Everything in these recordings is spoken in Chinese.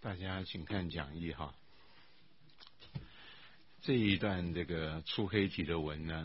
大家请看讲义哈。这一段这个粗黑体的文呢，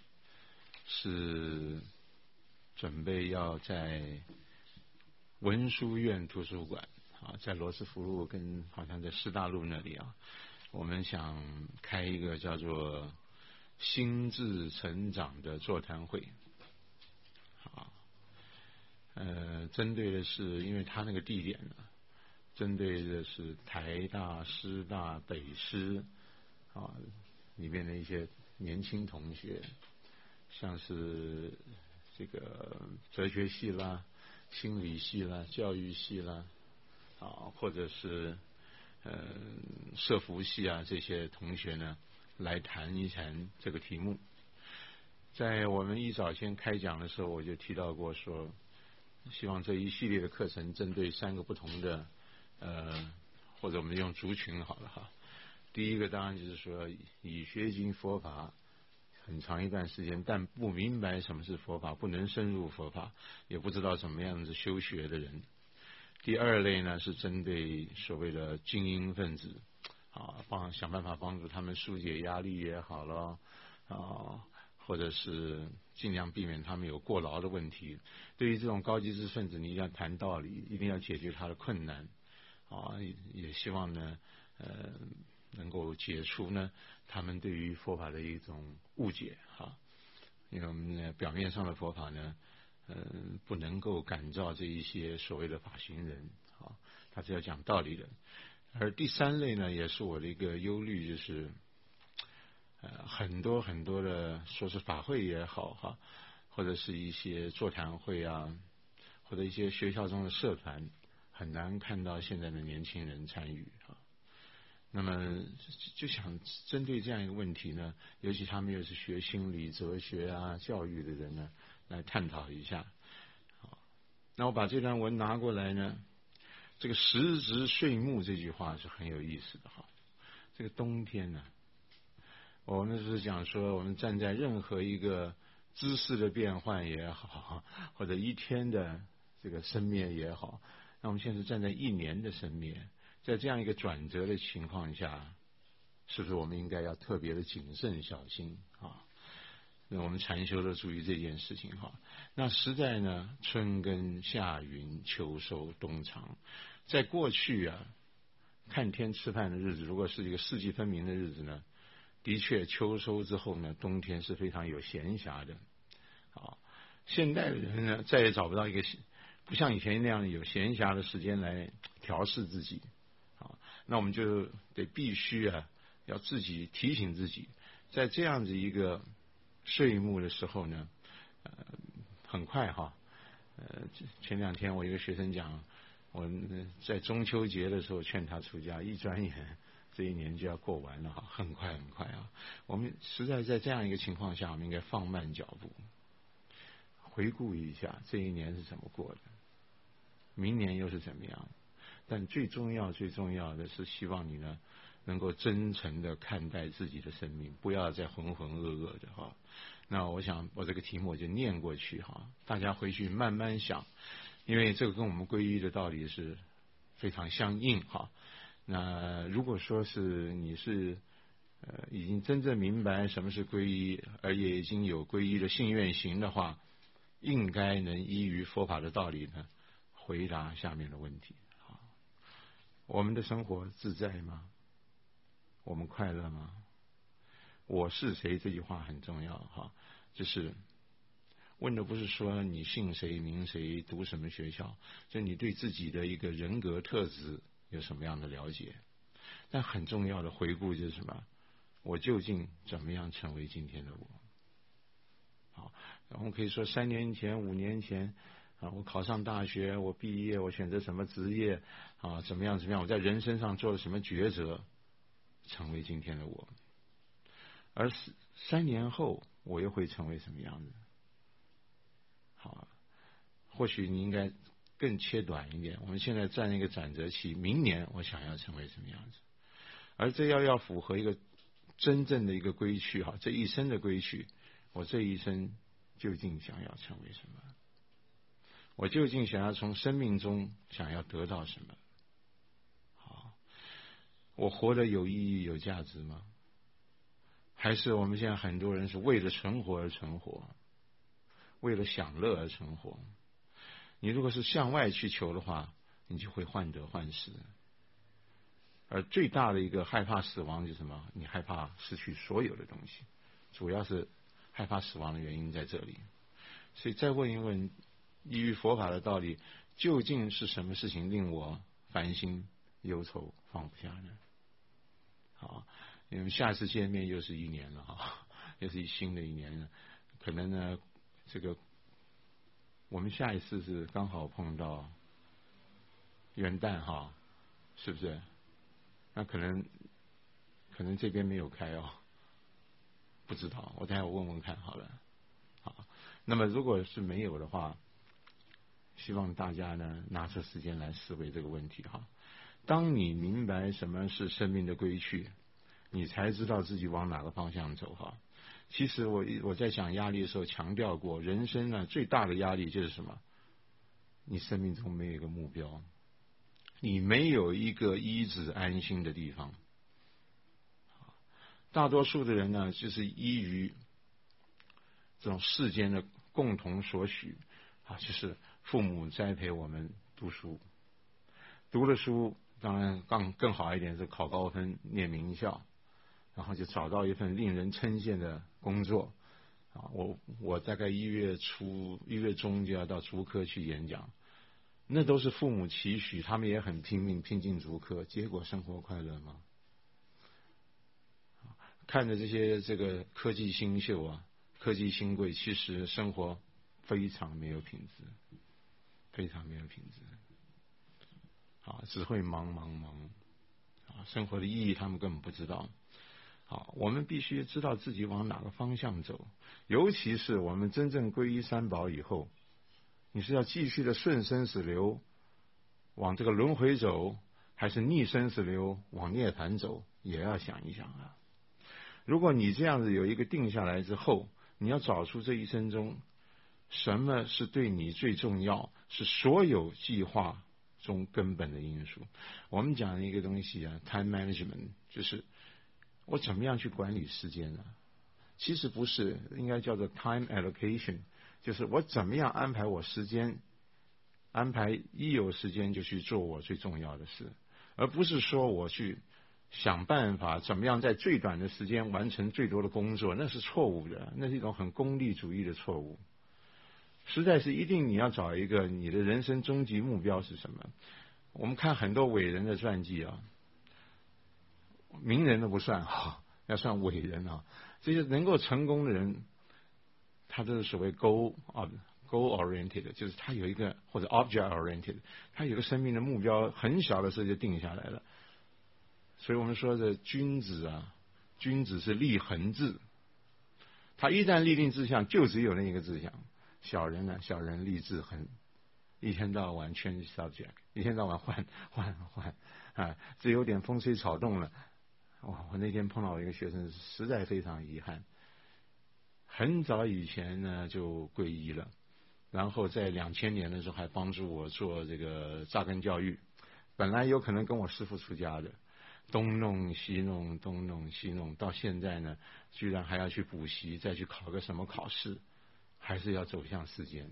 是准备要在文殊院图书馆啊，在罗斯福路跟好像在师大路那里啊，我们想开一个叫做心智成长的座谈会啊。针对的是，因为他那个地点呢，针对的是台大、师大、北师啊里面的一些年轻同学，像是这个哲学系啦、心理系啦、教育系啦啊，或者是社福系啊这些同学呢，来谈一谈这个题目。在我们一早先开讲的时候，我就提到过说，希望这一系列的课程针对3个不同的或者我们用族群好了哈。第一个当然就是说，已学经佛法很长一段时间，但不明白什么是佛法，不能深入佛法，也不知道怎么样子修学的人。第二类呢，是针对所谓的精英分子啊，想办法帮助他们疏解压力也好了啊，或者是尽量避免他们有过劳的问题。对于这种高级知识分子，你一定要谈道理，一定要解决他的困难啊，也希望呢能够解除呢他们对于佛法的一种误解哈。因为我们表面上的佛法呢不能够感召这一些所谓的法行人啊，他是要讲道理的。而第3类呢，也是我的一个忧虑，就是很多很多的说是法会也好哈，或者是一些座谈会啊，或者一些学校中的社团，很难看到现在的年轻人参与啊。那么就想针对这样一个问题呢，尤其他们又是学心理、哲学啊、教育的人呢，来探讨一下。好，那我把这段文拿过来呢，这个时值岁暮这句话是很有意思的哈。这个冬天呢，我们是讲说，我们站在任何一个知识的变换也好，或者一天的这个生灭也好，那我们现在是站在1年的生灭。在这样一个转折的情况下，是不是我们应该要特别的谨慎小心啊？那我们禅修的注意这件事情哈。那实在呢，春耕夏耘秋收冬藏，在过去啊，看天吃饭的日子，如果是一个四季分明的日子呢，的确秋收之后呢，冬天是非常有闲暇的。好，现代的人呢，再也找不到一个不像以前那样有闲暇的时间来调试自己。好，那我们就得必须啊，要自己提醒自己，在这样子一个岁暮的时候呢，很快哈，前2天我一个学生讲，我在中秋节的时候劝他出家，一转眼这1年就要过完了哈，很快很快啊！我们实在在这样一个情况下，我们应该放慢脚步，回顾一下这1年是怎么过的，明年又是怎么样。但最重要的是，希望你呢能够真诚的看待自己的生命，不要再浑浑噩噩的哈。那我想我这个题目我就念过去哈，大家回去慢慢想，因为这个跟我们皈依的道理是非常相应哈。那如果说是你是已经真正明白什么是皈依，而也已经有皈依的信愿行的话，应该能依于佛法的道理呢，回答下面的问题。我们的生活自在吗？我们快乐吗？我是谁这句话很重要哈，就是问的不是说你姓谁名谁读什么学校，就你对自己的一个人格特质有什么样的了解。但很重要的回顾就是什么？我究竟怎么样成为今天的我？好，我们可以说3年前、5年前啊，我考上大学，我毕业，我选择什么职业啊，怎么样，我在人生上做了什么抉择，成为今天的我。而3年后，我又会成为什么样子？好，或许你应该更切短一点。我们现在站一个转折期，明年我想要成为什么样子？而这要符合一个真正的一个归去哈，这一生的归去，我这一生究竟想要成为什么？我究竟想要从生命中想要得到什么？好， 我活得有意义、有价值吗？还是我们现在很多人是为了存活而存活，为了享乐而存活？你如果是向外去求的话，你就会患得患失。而最大的一个害怕死亡就是什么？你害怕失去所有的东西，主要是害怕死亡的原因在这里。所以再问一问，依于佛法的道理，究竟是什么事情令我烦心忧愁放不下呢？好，因为下次见面又是一年了哈，又是新的一年了，可能呢，这个我们下一次是刚好碰到元旦哈，是不是？那可能这边没有开哦，不知道，我待会问问看好了。好，那么如果是没有的话，希望大家呢拿出时间来思维这个问题哈。当你明白什么是生命的归去，你才知道自己往哪个方向走哈。其实我在讲压力的时候强调过，人生呢最大的压力就是什么？你生命中没有一个目标，你没有一个依止安心的地方。大多数的人呢，就是依于这种世间的共同所许啊，就是父母栽培我们读书，读了书当然更好一点是考高分念名校，然后就找到一份令人称羡的工作啊。我大概1月初1月中就要到竹科去演讲，那都是父母期许，他们也很拼命拼尽竹科，结果生活快乐吗？看着这个科技新秀啊，科技新贵，其实生活非常没有品质，非常没有品质。啊，只会忙，啊，生活的意义他们根本不知道。好，我们必须知道自己往哪个方向走，尤其是我们真正皈依三宝以后，你是要继续的顺生死流往这个轮回走，还是逆生死流往涅槃走，也要想一想啊。如果你这样子有一个定下来之后，你要找出这一生中什么是对你最重要，是所有计划中根本的因素。我们讲一个东西啊 ，time management， 就是我怎么样去管理时间呢？其实不是，应该叫做 time allocation， 就是我怎么样安排我时间，安排一有时间就去做我最重要的事，而不是说我去想办法怎么样在最短的时间完成最多的工作，那是错误的，那是一种很功利主义的错误。实在是一定你要找一个你的人生终极目标是什么。我们看很多伟人的传记啊，名人都不算哈，要算伟人啊。这些能够成功的人，他都是所谓 goal oriented， 就是他有一个，或者 object oriented， 他有一个生命的目标，很小的时候就定下来了。所以我们说的君子啊，君子是立恒志，他一旦立定志向，就只有那一个志向。小人呢，小人立志恒，一天到晚 change subject， 一天到晚换啊，只有点风吹草动了。哇！我那天碰到一个学生，实在非常遗憾。很早以前呢就皈依了，然后在2000年的时候还帮助我做这个扎根教育。本来有可能跟我师父出家的，东弄西弄，东弄西弄，到现在呢，居然还要去补习，再去考个什么考试，还是要走向世间。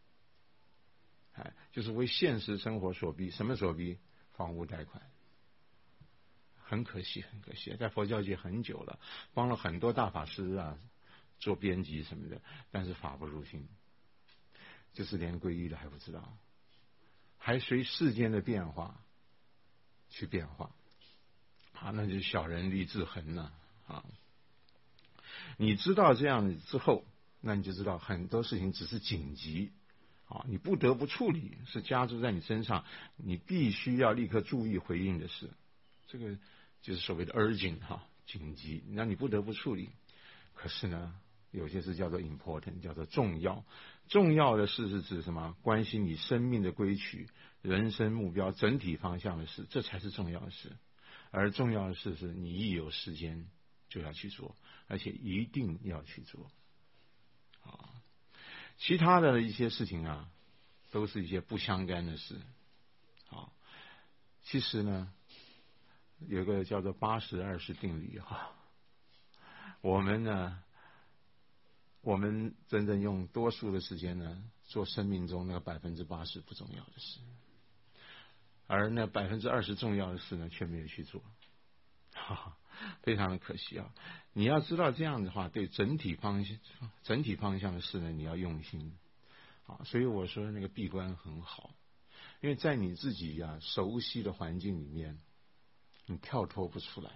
就是为现实生活所逼。什么所逼？房屋贷款。很可惜，在佛教界很久了，帮了很多大法师啊做编辑什么的，但是法不入心，就是连皈依的还不知道，还随世间的变化去变化啊，那就是小人立志恒了啊。你知道这样之后，那你就知道很多事情只是紧急啊，你不得不处理，是加诸在你身上，你必须要立刻注意回应的事。这个就是所谓的 urgent 紧急，那你不得不处理。可是呢，有些事叫做 important， 叫做重要。重要的事是指什么？关系你生命的归取、人生目标整体方向的事，这才是重要的事。而重要的事是你一有时间就要去做，而且一定要去做。其他的一些事情啊，都是一些不相干的事。其实呢， 有个叫做80-20定律哈。我们呢，我们真正用多数的时间呢，做生命中那个80%不重要的事，而那20%重要的事呢，却没有去做，非常的可惜啊！你要知道这样的话，对整体方向的事呢，你要用心啊。所以我说那个闭关很好，因为在你自己熟悉的环境里面，你跳脱不出来，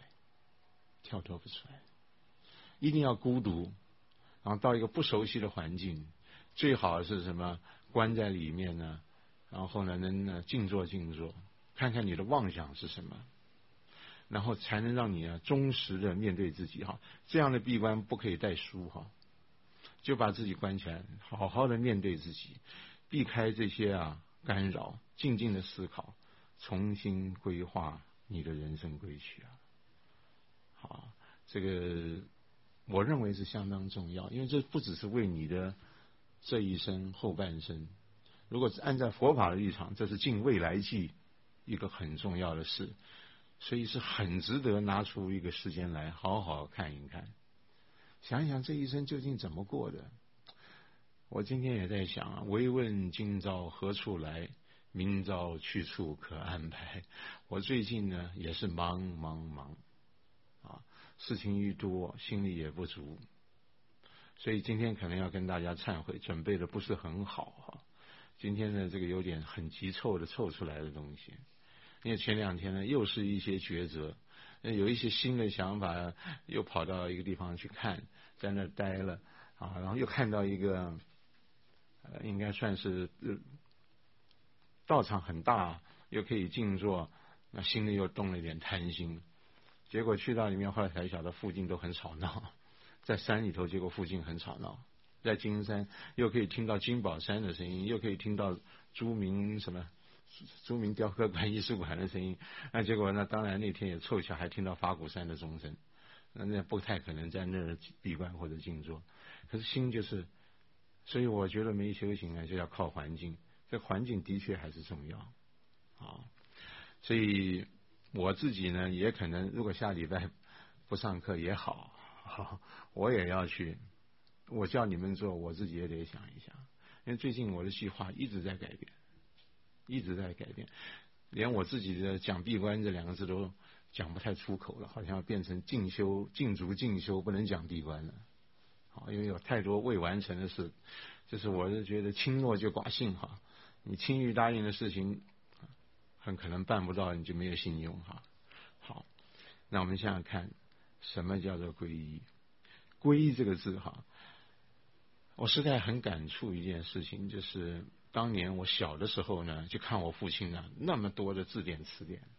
一定要孤独，然后到一个不熟悉的环境，最好是什么？关在里面呢，然后呢能静坐，看看你的妄想是什么，然后才能让你忠实的面对自己哈。这样的闭关不可以带书哈，就把自己关起来，好好的面对自己，避开这些干扰，静静的思考，重新规划你的人生归去啊。好，这个我认为是相当重要，因为这不只是为你的这一生后半生，如果是按照佛法的立场，这是尽未来际一个很重要的事，所以是很值得拿出一个时间来好好看一看，想一想这一生究竟怎么过的。我今天也在想唯问今朝何处来，明朝去处可安排。我最近呢也是忙事情一多，心里也不足，所以今天可能要跟大家忏悔，准备的不是很好今天呢这个有点很急凑的凑出来的东西，因为前2天呢又是一些抉择，有一些新的想法，又跑到一个地方去看，在那待了然后又看到一个应该算是道场很大，又可以静坐，那心里又动了一点贪心。结果去到里面，后来才晓得附近都很吵闹，在山里头，结果附近很吵闹。在金山又可以听到金宝山的声音，又可以听到朱明雕刻馆艺术馆的声音。那结果当然那天也凑巧还听到法鼓山的钟声，那不太可能在那儿闭关或者静坐。可是心就是，所以我觉得没修行就要靠环境，这环境的确还是重要所以我自己呢也可能，如果下礼拜不上课也好，我也要去。我叫你们做，我自己也得想一想，因为最近我的计划一直在改变，连我自己的讲闭关这2个字都讲不太出口了，好像要变成静足静修，不能讲闭关了。因为有太多未完成的事，就是我是觉得轻诺就寡信你轻易答应的事情，很可能办不到，你就没有信用好，那我们想想看，什么叫做皈依？皈依这个字我实在很感触一件事情，就是当年我小的时候呢，就看我父亲那么多的字典词典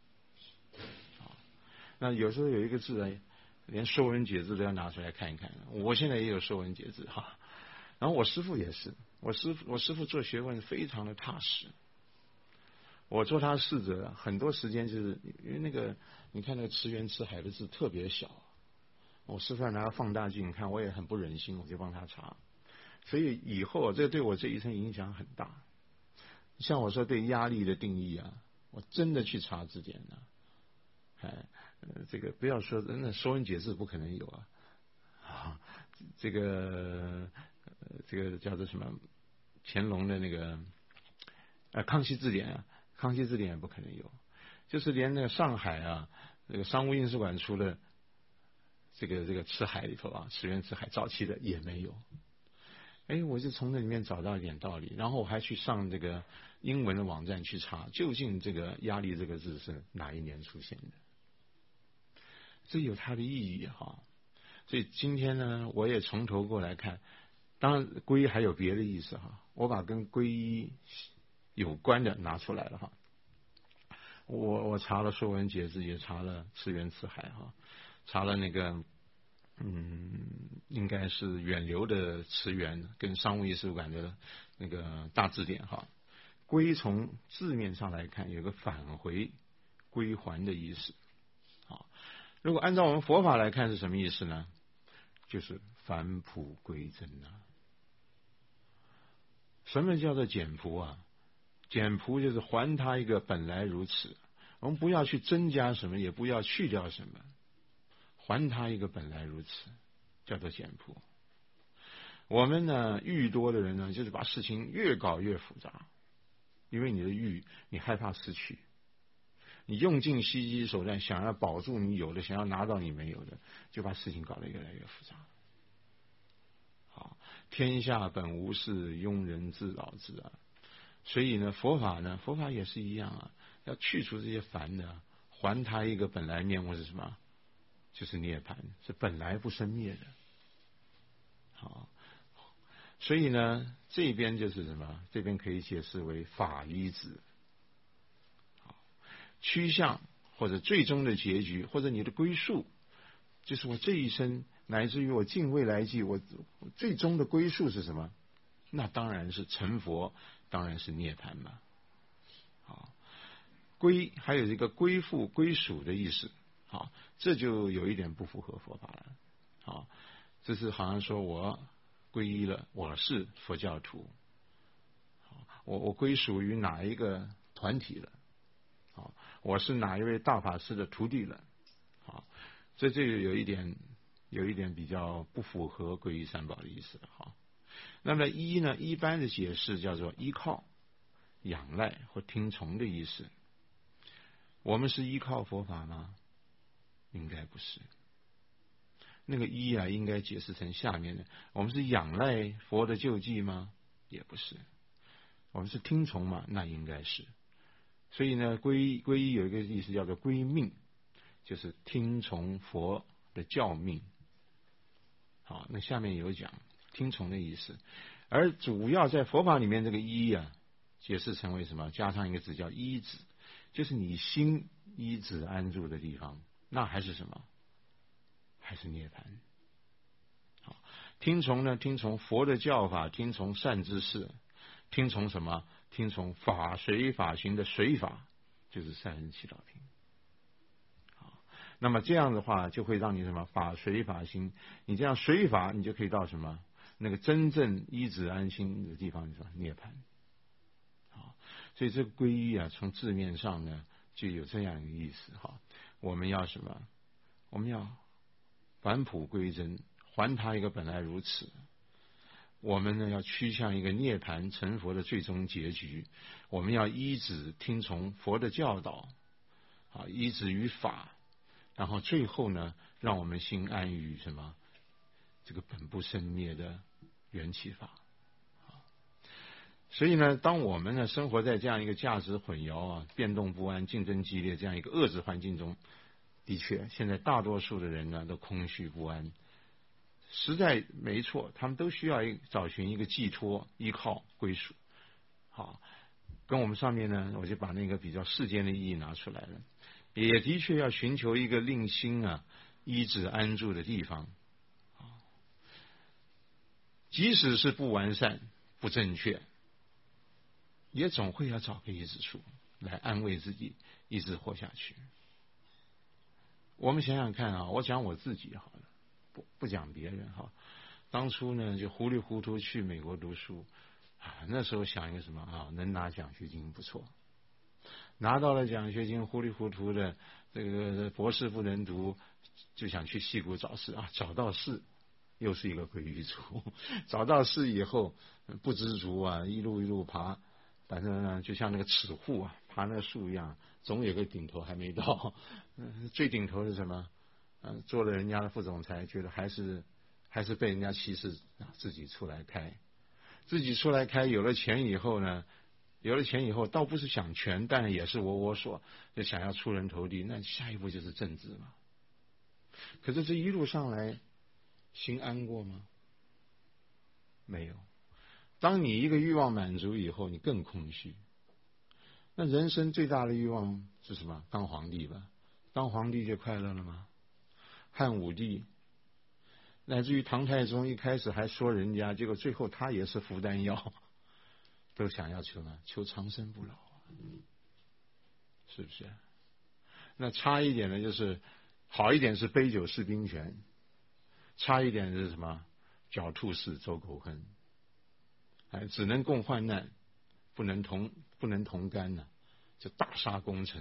那有时候有一个字连说文解字都要拿出来看一看。我现在也有说文解字然后我师父也是，我师父做学问非常的踏实。我做他侍者，很多时间就是因为你看那个池源池海的字特别小，我师父拿个放大镜看，我也很不忍心，我就帮他查。所以以后这对我这一生影响很大。像我说对压力的定义我真的去查字典这个不要说那说文解字不可能有这个叫做什么乾隆的那个康熙字典康熙字典也不可能有，就是连那个上海那个商务印书馆出的这个赤海里头池源赤海早期的也没有。我就从那里面找到一点道理，然后我还去上这个英文的网站去查，究竟这个压力这个字是哪一年出现的，这有它的意义所以今天呢，我也从头过来看，当然皈依还有别的意思我把跟皈依有关的拿出来了我查了说文解字，也查了池源赤海查了那个应该是远流的词源跟商务印书馆的那个大字典归从字面上来看，有个返回归还的意思如果按照我们佛法来看是什么意思呢？就是返璞归真什么叫做简朴简朴就是还他一个本来如此， 我们不要去增加什么，也不要去掉什么，还他一个本来如此，叫做简朴。我们呢，欲多的人呢，就是把事情越搞越复杂，因为你的欲，你害怕失去，你用尽袭击手段，想要保住你有的，想要拿到你没有的，就把事情搞得越来越复杂。好，天下本无事，庸人自扰之啊。所以呢，佛法也是一样啊，要去除这些烦的，还他一个本来面目是什么？就是涅槃，是本来不生灭的。好，所以呢，这边就是什么？这边可以解释为法依止。好，趋向或者最终的结局，或者你的归宿，就是我这一生，乃至于我尽未来际，我最终的归宿是什么？那当然是成佛，当然是涅槃嘛。好，归还有一个归附、归属的意思。好，这就有一点不符合佛法了。好，这是好像说我皈依了，我是佛教徒。我归属于哪一个团体了？好，我是哪一位大法师的徒弟了？好，这就有一点比较不符合皈依三宝的意思了。好。那么依呢，一般的解释叫做依靠、仰赖或听从的意思。我们是依靠佛法吗？应该不是。那个依啊，应该解释成下面的：我们是仰赖佛的救济吗？也不是。我们是听从吗？那应该是。所以呢，皈依有一个意思叫做归命，就是听从佛的教命。好，那下面有讲听从的意思，而主要在佛法里面这个依啊，解释成为什么？加上一个字叫依止，就是你心依止安住的地方，那还是什么？还是涅槃。好，听从呢？听从佛的教法，听从善知识，听从什么？听从法随法行的随法，就是三人七道品。那么这样的话，就会让你什么？法随法行，你这样随法，你就可以到什么？那个真正依止安心的地方，是什么？涅槃。好，所以这个皈依啊，从字面上呢，就有这样一个意思。哈，我们要什么？我们要返璞归真，还他一个本来如此。我们呢，要趋向一个涅槃成佛的最终结局。我们要依止听从佛的教导，啊，依止于法。然后最后呢，让我们心安于什么？这个本不生灭的缘起法。所以呢，当我们呢生活在这样一个价值混淆啊、变动不安、竞争激烈这样一个恶质环境中，的确，现在大多数的人呢都空虚不安，实在没错，他们都需要找寻一个寄托、依靠、归属。好，跟我们上面呢，我就把那个比较世间的意义拿出来了。也的确要寻求一个令心啊依止安住的地方，即使是不完善、不正确，也总会要找个依止处来安慰自己，一直活下去。我们想想看啊，我讲我自己好了，不讲别人哈。当初呢，就糊里糊涂去美国读书啊，那时候想一个什么啊，能拿奖学金不错。拿到了奖学金，糊里糊涂的，这个博士不能读，就想去矽谷找事啊，找到事，又是一个鬼语族。找到事以后不知足啊，一路爬，反正呢就像那个齿户啊，爬那个树一样，总有个顶头还没到。最顶头是什么？做了人家的副总裁，觉得还是被人家歧视，自己出来开，有了钱以后呢？倒不是想权，但也是我所，就想要出人头地。那下一步就是政治嘛。可是这一路上来，心安过吗？没有。当你一个欲望满足以后，你更空虚。那人生最大的欲望是什么？当皇帝吧。当皇帝就快乐了吗？汉武帝，乃至于唐太宗一开始还说人家，结果最后他也是服丹药。都想要求呢，求长生不老啊，是不是？那差一点呢，就是好一点是杯酒释兵权，差一点是什么？狡兔死，走狗烹，只能共患难，不能同甘呢，就大杀功臣。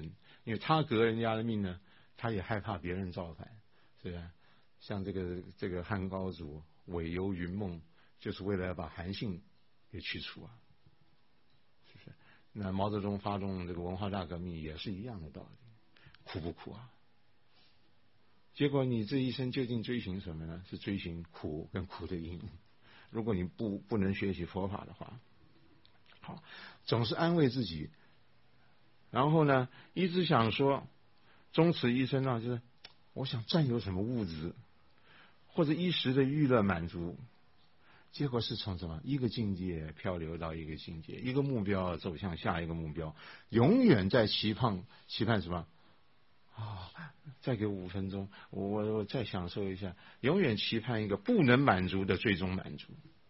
因为他革人家的命呢，他也害怕别人造反，是吧？像这个汉高祖伪游云梦，就是为了要把韩信给去除啊，是不是？那毛泽东发动这个文化大革命也是一样的道理，苦不苦啊？结果你这一生究竟追寻什么呢？是追寻苦跟苦的因。如果你不能学习佛法的话，好，总是安慰自己，然后呢，一直想说，终此一生啊，就是我想占有什么物质，或者一时的娱乐满足，结果是从什么一个境界漂流到一个境界，一个目标走向下一个目标，永远在期盼什么？再给我5分钟，我再享受一下，永远期盼一个不能满足的最终满足。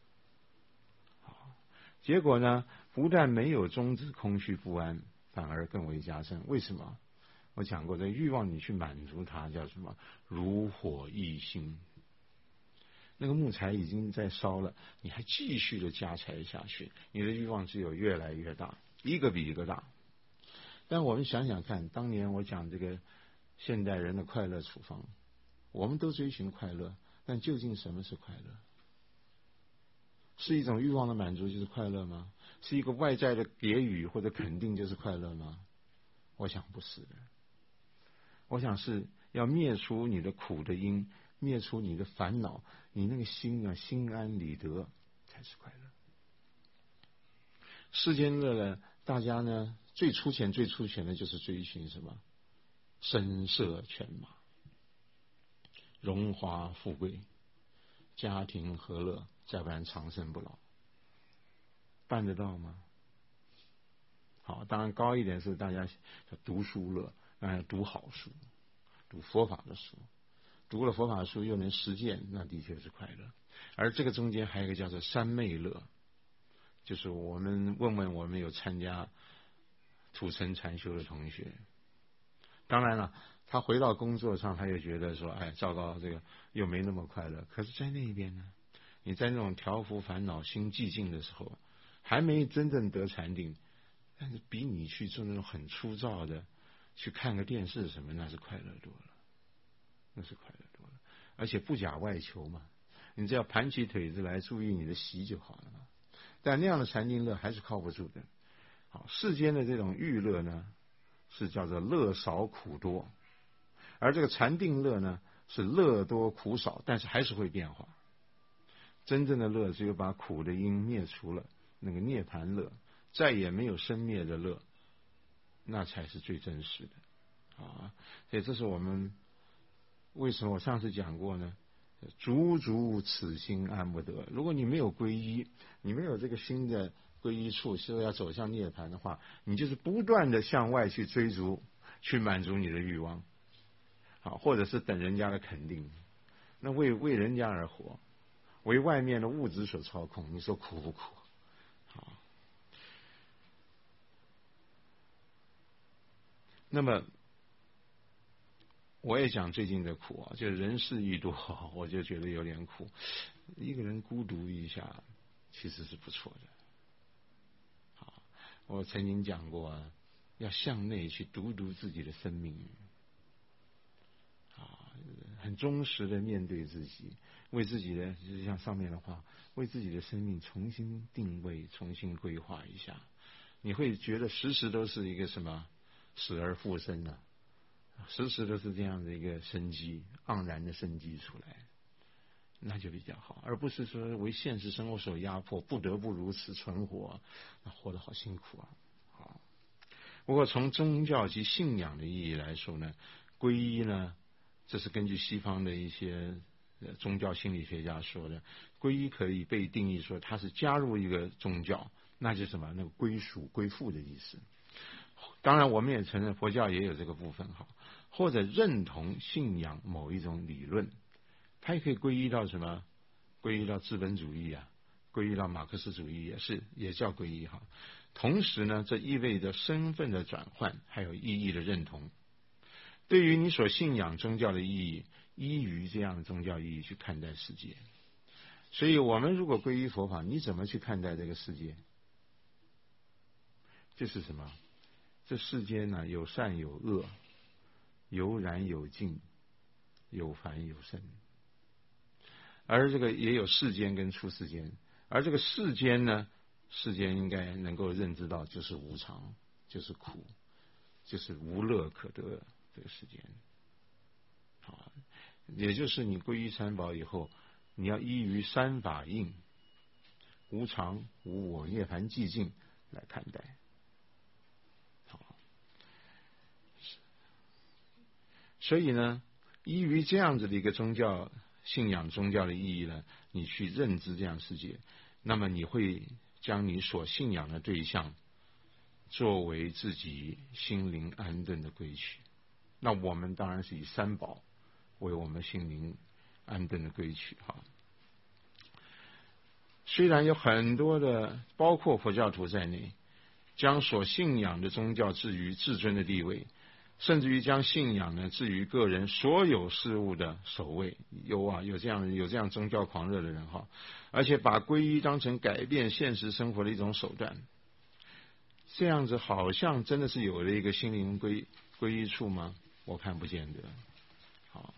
结果呢，不但没有终止空虚不安，反而更为加深。为什么？我讲过，这欲望你去满足它叫什么？如火逸心。那个木材已经在烧了，你还继续的加柴下去，你的欲望只有越来越大，一个比一个大。但我们想想看，当年我讲这个现代人的快乐处方，我们都追寻快乐，但究竟什么是快乐？是一种欲望的满足就是快乐吗？是一个外在的给予或者肯定就是快乐吗？我想不是的。我想是要灭除你的苦的因，灭除你的烦恼，你那个心啊，心安理得才是快乐。世间的大家呢，最粗浅的就是追寻什么？声色犬马，荣华富贵，家庭和乐，再不然长生不老。办得到吗？好，当然高一点是大家读书乐，读好书，读佛法的书，读了佛法的书又能实践，那的确是快乐。而这个中间还有一个叫做三昧乐，就是我们问问我们有参加土城禅修的同学，当然了，他回到工作上，他又觉得说，哎，糟糕，这个又没那么快乐。可是，在那边呢，你在那种调伏烦恼、心寂静的时候，还没真正得禅定，但是比你去做那种很粗糙的，去看个电视什么，那是快乐多了，那是快乐多了。而且不假外求嘛，你只要盘起腿子来，注意你的习就好了嘛。但那样的禅定乐还是靠不住的。好，世间的这种欲乐呢，是叫做乐少苦多，而这个禅定乐呢，是乐多苦少，但是还是会变化。真正的乐只有把苦的因灭除了，那个涅槃乐，再也没有生灭的乐，那才是最真实的啊！所以这是我们为什么我上次讲过呢？足足此心安不得。如果你没有皈依，你没有这个新的皈依处，说要走向涅槃的话，你就是不断的向外去追逐，去满足你的欲望，好，或者是等人家的肯定，那为人家而活，为外面的物质所操控，你说苦不苦？好，那么我也讲最近的苦啊，就人事一多，我就觉得有点苦。一个人孤独一下，其实是不错的。好，我曾经讲过，要向内去读自己的生命，啊，很忠实的面对自己，为自己的，就是像上面的话，为自己的生命重新定位、重新规划一下，你会觉得时时都是一个什么死而复生啊。时时都是这样的一个生机，盎然的生机出来，那就比较好，而不是说为现实生活所压迫，不得不如此存活，那活得好辛苦啊！好，不过从宗教及信仰的意义来说呢，皈依呢，这是根据西方的一些宗教心理学家说的，皈依可以被定义说它是加入一个宗教，那就是什么？那个归属、归附的意思。当然，我们也承认佛教也有这个部分哈，或者认同信仰某一种理论，它也可以归依到什么？归依到资本主义啊，归依到马克思主义也叫归依哈。同时呢，这意味着身份的转换，还有意义的认同。对于你所信仰宗教的意义，依于这样的宗教意义去看待世界。所以我们如果皈依佛法，你怎么去看待这个世界？这是什么？ 这世间呢，有善有恶，有染有净，有凡有圣。而这个也有世间跟出世间，而这个世间呢，世间应该能够认知到，就是无常，就是苦，就是无乐可得这个世间。好，也就是你皈依三宝以后，你要依于三法印，无常、无我、涅槃寂静来看待。好，所以呢，依于这样子的一个宗教信仰、宗教的意义呢，你去认知这样世界，那么你会将你所信仰的对象作为自己心灵安顿的归去。那我们当然是以三宝为我们心灵安顿的归去。哈，虽然有很多的，包括佛教徒在内，将所信仰的宗教置于至尊的地位，甚至于将信仰呢置于个人所有事物的首位。有这样宗教狂热的人哈，而且把皈依当成改变现实生活的一种手段。这样子好像真的是有了一个心灵皈依处吗？我看不见得。好，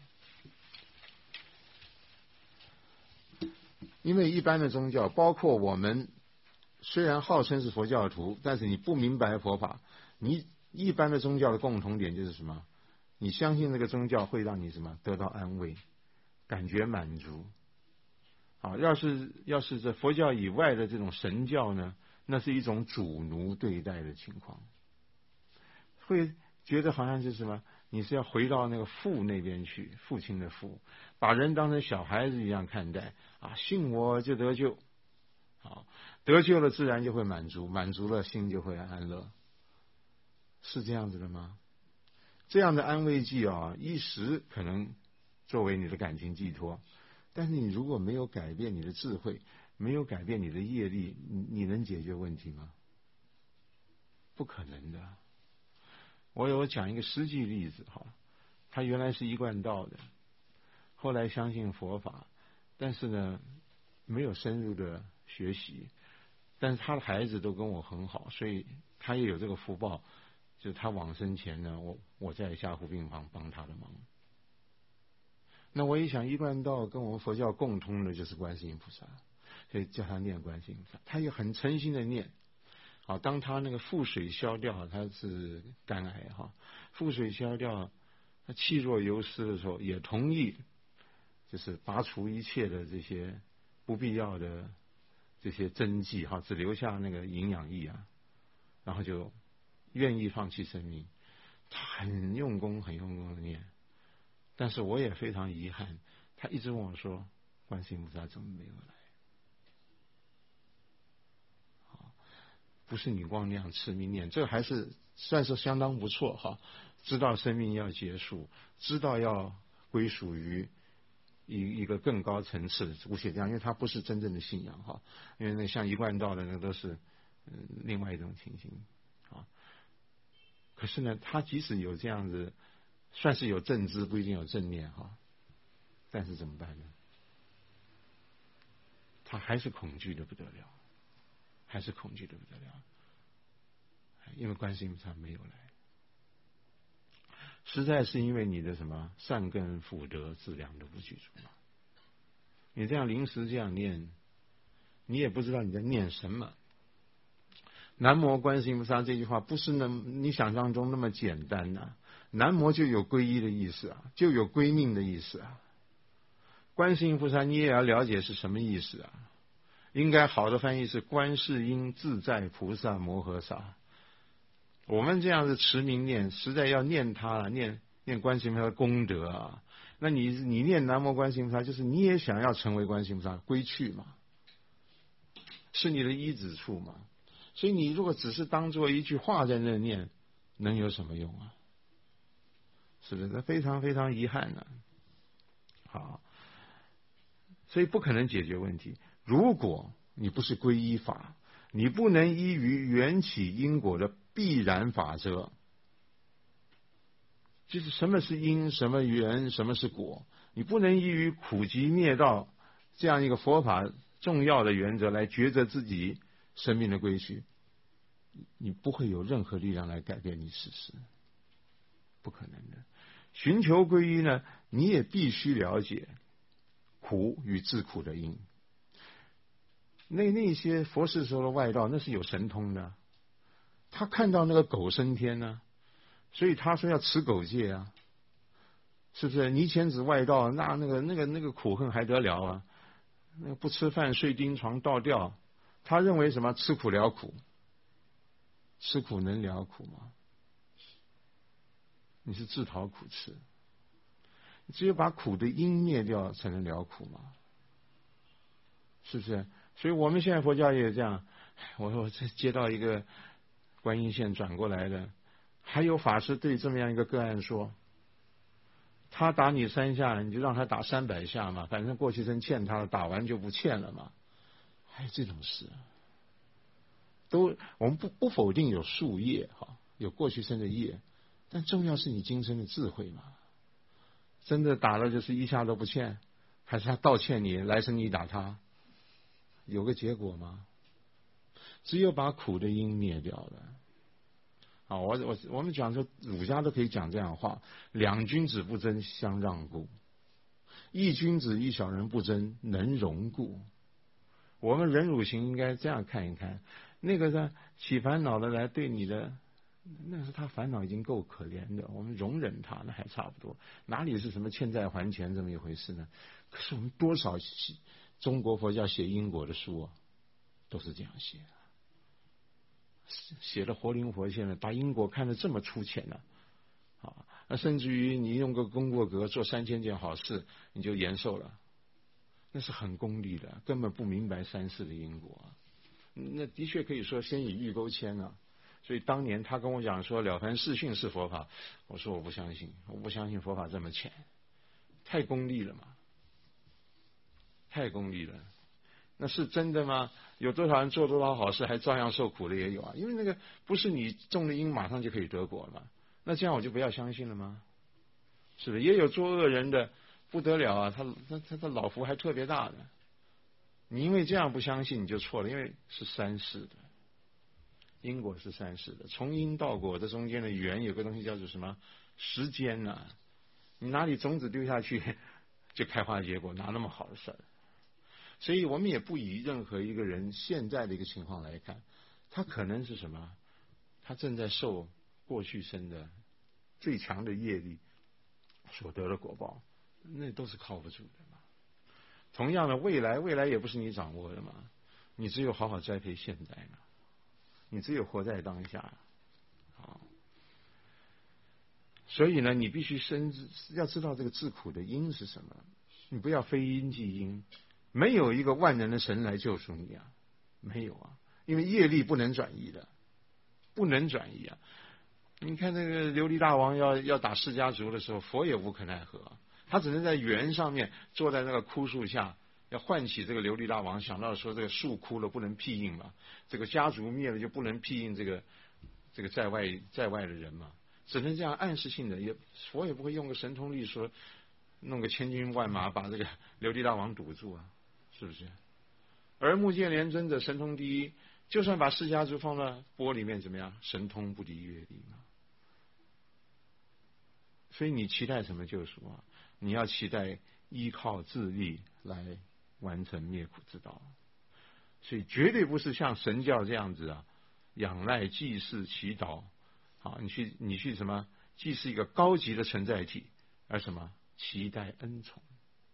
因为一般的宗教，包括我们虽然号称是佛教徒，但是你不明白佛法，你一般的宗教的共同点就是什么？你相信这个宗教会让你什么得到安慰，感觉满足。好，要是这佛教以外的这种神教呢，那是一种主奴对待的情况，会觉得好像是什么？你是要回到那个父那边去，父亲的父，把人当成小孩子一样看待啊，信我就得救。好，得救了自然就会满足，满足了心就会安乐，是这样子的吗？这样的安慰剂啊，一时可能作为你的感情寄托，但是你如果没有改变你的智慧，没有改变你的业力，你能解决问题吗？不可能的。我有讲一个实际例子哈，他原来是一贯道的，后来相信佛法，但是呢没有深入的学习，但是他的孩子都跟我很好，所以他也有这个福报，就是他往生前呢，我在下护病房帮他的忙。那我一想，一贯道跟我们佛教共通的就是观世音菩萨，所以叫他念观世音菩萨，他也很诚心的念。好，当他那个腹水消掉，他是肝癌哈，腹水消掉，他气若游丝的时候，也同意，就是拔除一切的这些不必要的这些针剂哈，只留下那个营养液啊，然后就愿意放弃生命。他很用功的念，但是我也非常遗憾，他一直问我说，观世音菩萨怎么没有来？不是你光那样痴迷念，这还是算是相当不错哈。知道生命要结束，知道要归属于一个更高层次的无且这样，因为它不是真正的信仰哈。因为那像一贯道的那都是另外一种情形啊。可是呢，他即使有这样子，算是有正知，不一定有正念哈。但是怎么办呢？他还是恐惧的不得了。还是恐惧的不得了，因为观世音菩萨没有来，实在是因为你的什么善根福德质量都不具足嘛。你这样临时这样念，你也不知道你在念什么。南无观世音菩萨这句话不是你想象中那么简单啊，南无就有皈依的意思啊，就有归命的意思啊。观世音菩萨你也要了解是什么意思啊。应该好的翻译是观世音自在菩萨摩诃萨。我们这样子持名念，实在要念他念观世音菩萨的功德啊。那你念南无观世音菩萨，就是你也想要成为观世音菩萨归去嘛，是你的依止处嘛。所以你如果只是当做一句话在那念，能有什么用啊？是不是？非常非常遗憾啊。好，所以不可能解决问题。如果你不是皈依法，你不能依于缘起因果的必然法则，就是什么是因，什么缘，什么是果，你不能依于苦集灭道这样一个佛法重要的原则来抉择自己生命的归去， 你不会有任何力量来改变你事实，不可能的。寻求皈依呢，你也必须了解苦与自苦的因。那些佛世说的外道，那是有神通的，他看到那个狗升天呢，所以他说要持狗戒啊，是不是？泥前子外道，那个苦恨还得了啊？那个不吃饭睡钉床倒吊，他认为什么？吃苦了苦，吃苦能了苦吗？你是自讨苦吃，只有把苦的因灭掉，才能了苦嘛，是不是？所以我们现在佛教也这样。我接到一个观音县转过来的，还有法师对这么样一个个案说，他打你3下，你就让他打300下嘛，反正过去生欠他的，打完就不欠了嘛。还有这种事啊？我们不否定有宿业哈，有过去生的业，但重要是你今生的智慧嘛。真的打了就是1下都不欠，还是他倒欠你，来生你打他，有个结果吗？只有把苦的因灭掉了。啊，我们讲说儒家都可以讲这样的话：两君子不争，相让故；一君子一小人不争，能容故。我们忍辱行应该这样看一看，那个呢起烦恼的来对你的，那是他烦恼已经够可怜的，我们容忍他那还差不多，哪里是什么欠债还钱这么一回事呢？可是我们多少中国佛教写因果的书啊，都是这样写的，写的活灵活现的，把因果看得这么粗浅了啊！那甚至于你用个功过格做3000件好事，你就延寿了，那是很功利的，根本不明白3世的因果。那的确可以说先以欲钩牵啊。所以当年他跟我讲说了凡四训是佛法，我说我不相信，我不相信佛法这么浅，太功利了嘛，太功利了。那是真的吗？有多少人做多少好事还照样受苦的也有啊？因为那个不是你种了因马上就可以得果了嘛，那这样我就不要相信了吗？是不是？也有作恶人的不得了啊，他的老福还特别大的。你因为这样不相信你就错了，因为是3世的因果，是3世的，从因到果这中间的缘有个东西叫做什么？时间啊，你哪里种子丢下去就开花结果，哪那么好的事儿？所以我们也不以任何一个人现在的一个情况来看，他可能是什么？他正在受过去生的最强的业力所得的果报，那都是靠不住的嘛。同样的，未来也不是你掌握的嘛，你只有好好栽培现在嘛，你只有活在当下啊。所以呢，你必须要知道这个自苦的因是什么，你不要非因即因。没有一个万能的神来救赎你啊，没有啊，因为业力不能转移的，不能转移啊。你看那个琉璃大王要打释迦族的时候，佛也无可奈何，他只能在园上面坐在那个枯树下，要唤起这个琉璃大王，想到说这个树枯了不能庇应嘛，这个家族灭了就不能庇应这个在外的人嘛，只能这样暗示性的，佛也不会用个神通力说弄个千军万马把这个琉璃大王堵住啊。是不是？而目犍连尊者神通第一，就算把释迦族放到钵里面怎么样？神通不敌阅历嘛。所以你期待什么救赎啊？你要期待依靠自力来完成灭苦之道。所以绝对不是像神教这样子啊，仰赖祭祀祈祷。好，你去什么？祭祀一个高级的存在体，而什么？期待恩宠。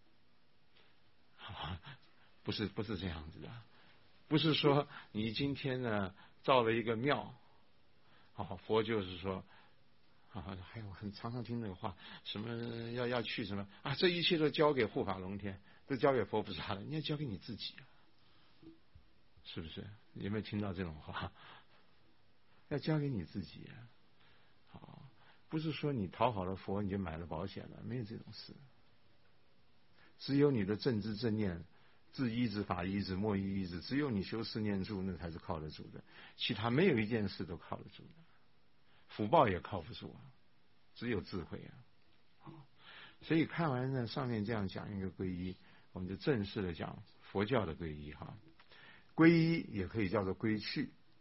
不是这样子的，不是说你今天呢造了一个庙，佛就是说，还有很常听那个话，什么要去什么啊，这一切都交给护法龙天，都交给佛菩萨了，你要交给你自己啊，是不是？有没有听到这种话？要交给你自己啊，好，不是说你讨好了佛你就买了保险了，没有这种事，只有你的正知正念。自依止法依止莫依依止，只有你修四念住，那才是靠得住的，其他没有一件事都靠得住的，福报也靠不住啊，只有智慧啊。所以看完呢上面这样讲一个皈依，我们就正式的讲佛教的皈依哈。皈依也可以叫做归去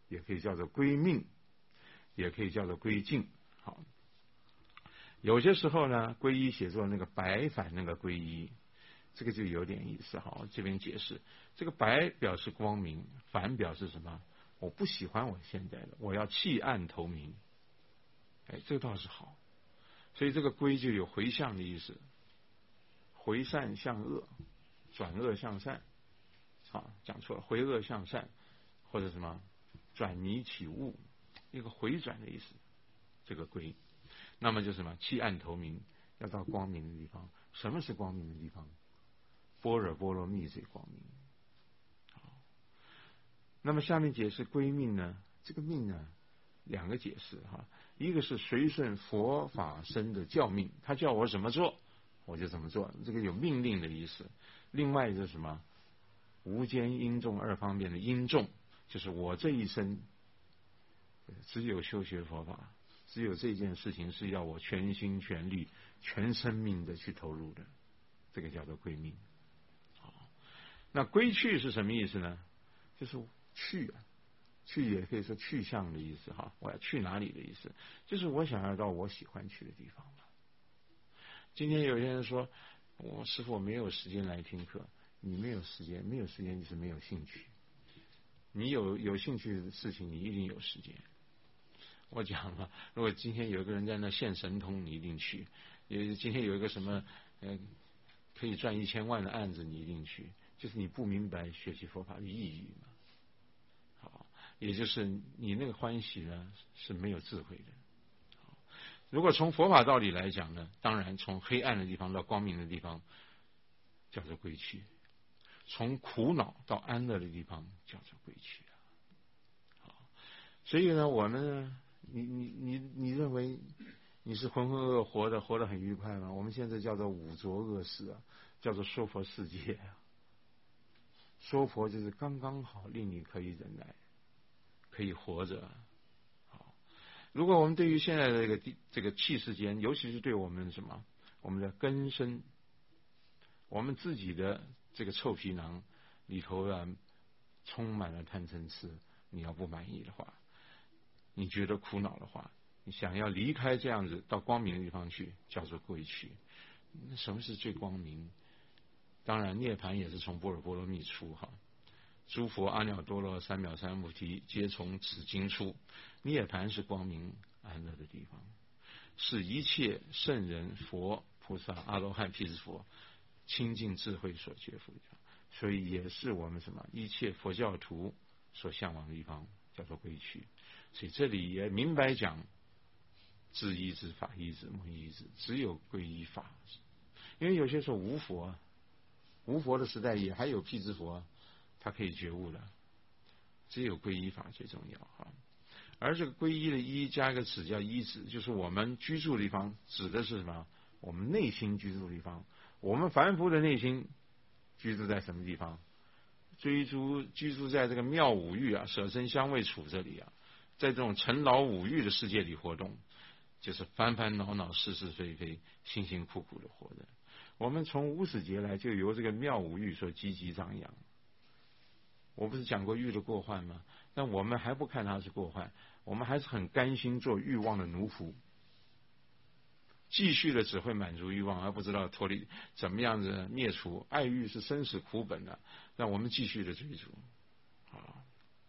也可以叫做归命，也可以叫做归尽。好，有些时候呢，皈依写作那个白反那个皈依，这个就有点意思。好，这边解释，这个白表示光明，反表示什么？我不喜欢我现在的，我要弃暗投明。哎，这个倒是好。所以这个归就有回向的意思，回善向恶，转恶向善。好，讲错了，回恶向善，或者什么转迷起悟，一个回转的意思。这个归，那么就是什么？弃暗投明，要到光明的地方。什么是光明的地方？般若波罗蜜最光明。好，那么下面解释归命呢？这个命呢，两个解释哈。一个是随顺佛法僧的教命，他叫我怎么做，我就怎么做，这个有命令的意思。另外就是什么？无间因重二方面的因重，就是我这一生只有修学佛法，只有这件事情是要我全心全力、全生命的去投入的，这个叫做归命。好，那归去是什么意思呢？就是去啊。去也可以说去向的意思哈，我要去哪里的意思，就是我想要到我喜欢去的地方嘛。今天有些人说，我师父没有时间来听课，你没有时间，没有时间就是没有兴趣。你有兴趣的事情，你一定有时间。我讲了，如果今天有一个人在那现神通，你一定去；今天有一个什么可以赚1000万的案子，你一定去。就是你不明白学习佛法的意义嘛。好，也就是你那个欢喜呢是没有智慧的。如果从佛法道理来讲呢，当然从黑暗的地方到光明的地方叫做归去，从苦恼到安乐的地方叫做归去。好，所以呢，我们呢，你认为你是浑浑噩噩活得很愉快吗？我们现在叫做五浊恶世啊，叫做说佛世界啊。说佛就是刚刚好，令你可以忍耐，可以活着。好，如果我们对于现在的这个气世间，尤其是对我们什么，我们的根深，我们自己的这个臭皮囊里头啊，充满了贪嗔痴，你要不满意的话，你觉得苦恼的话，你想要离开这样子到光明的地方去，叫做归去。那什么是最光明？当然涅槃也是从般若波罗蜜出哈，诸佛阿耨多罗三藐三菩提皆从此经出。涅槃是光明安乐的地方，是一切圣人佛菩萨阿罗汉辟支佛清净智慧所觉佛教，所以也是我们什么一切佛教徒所向往的地方，叫做归去。所以这里也明白讲，智依止、法依止、门依止，只有皈依法。因为有些时候无佛的时代也还有辟支佛，他可以觉悟的，只有皈依法最重要哈。而这个皈依的依加一个止叫依止，就是我们居住的地方，指的是什么？我们内心居住的地方。我们凡夫的内心居住在什么地方？居住在这个妙五欲啊、舍身香味触这里啊，在这种尘劳五欲的世界里活动，就是烦烦恼恼、是是非非、辛辛苦苦的活着。我们从无始劫来就由这个妙五欲所积极张扬。我不是讲过欲的过患吗？但我们还不看它是过患，我们还是很甘心做欲望的奴仆，继续的只会满足欲望，而不知道脱离怎么样子灭除爱欲是生死苦本的，让我们继续的追逐。啊，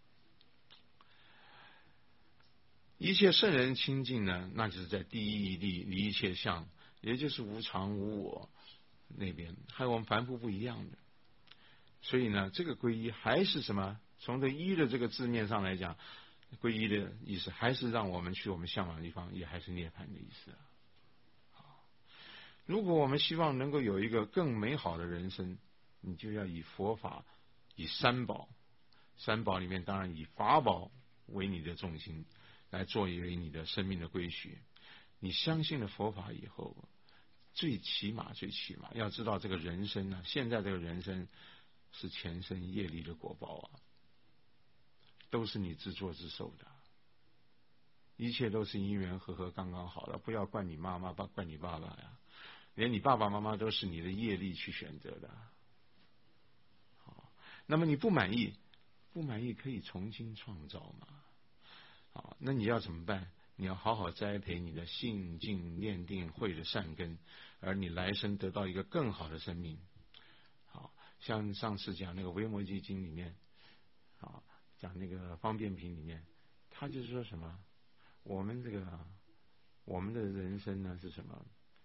一切圣人清净呢，那就是在第一义谛离一切相，也就是无常无我那边，还有我们凡夫不一样的。所以呢，这个皈依还是什么？从这依的这个字面上来讲，皈依的意思还是让我们去我们向往的地方，也还是涅槃的意思。如果我们希望能够有一个更美好的人生，你就要以佛法、以三宝，三宝里面当然以法宝为你的重心，来作为你的生命的归许。你相信了佛法以后，最起码要知道这个人生呢，现在这个人生是前生业力的果报啊，都是你自作自受的，一切都是因缘和合刚刚好的，不要怪你妈妈，怪你爸爸呀，连你爸爸妈妈都是你的业力去选择的。好，那么你不满意可以重新创造嘛。 啊，那你要怎么办？你要好好栽培你的信、静、念、定、慧的善根，而你来生得到一个更好的生命。好，像上次讲那个《维摩诘经》里面，啊，讲那个方便品里面，他就是说什么？我们的人生呢是什么？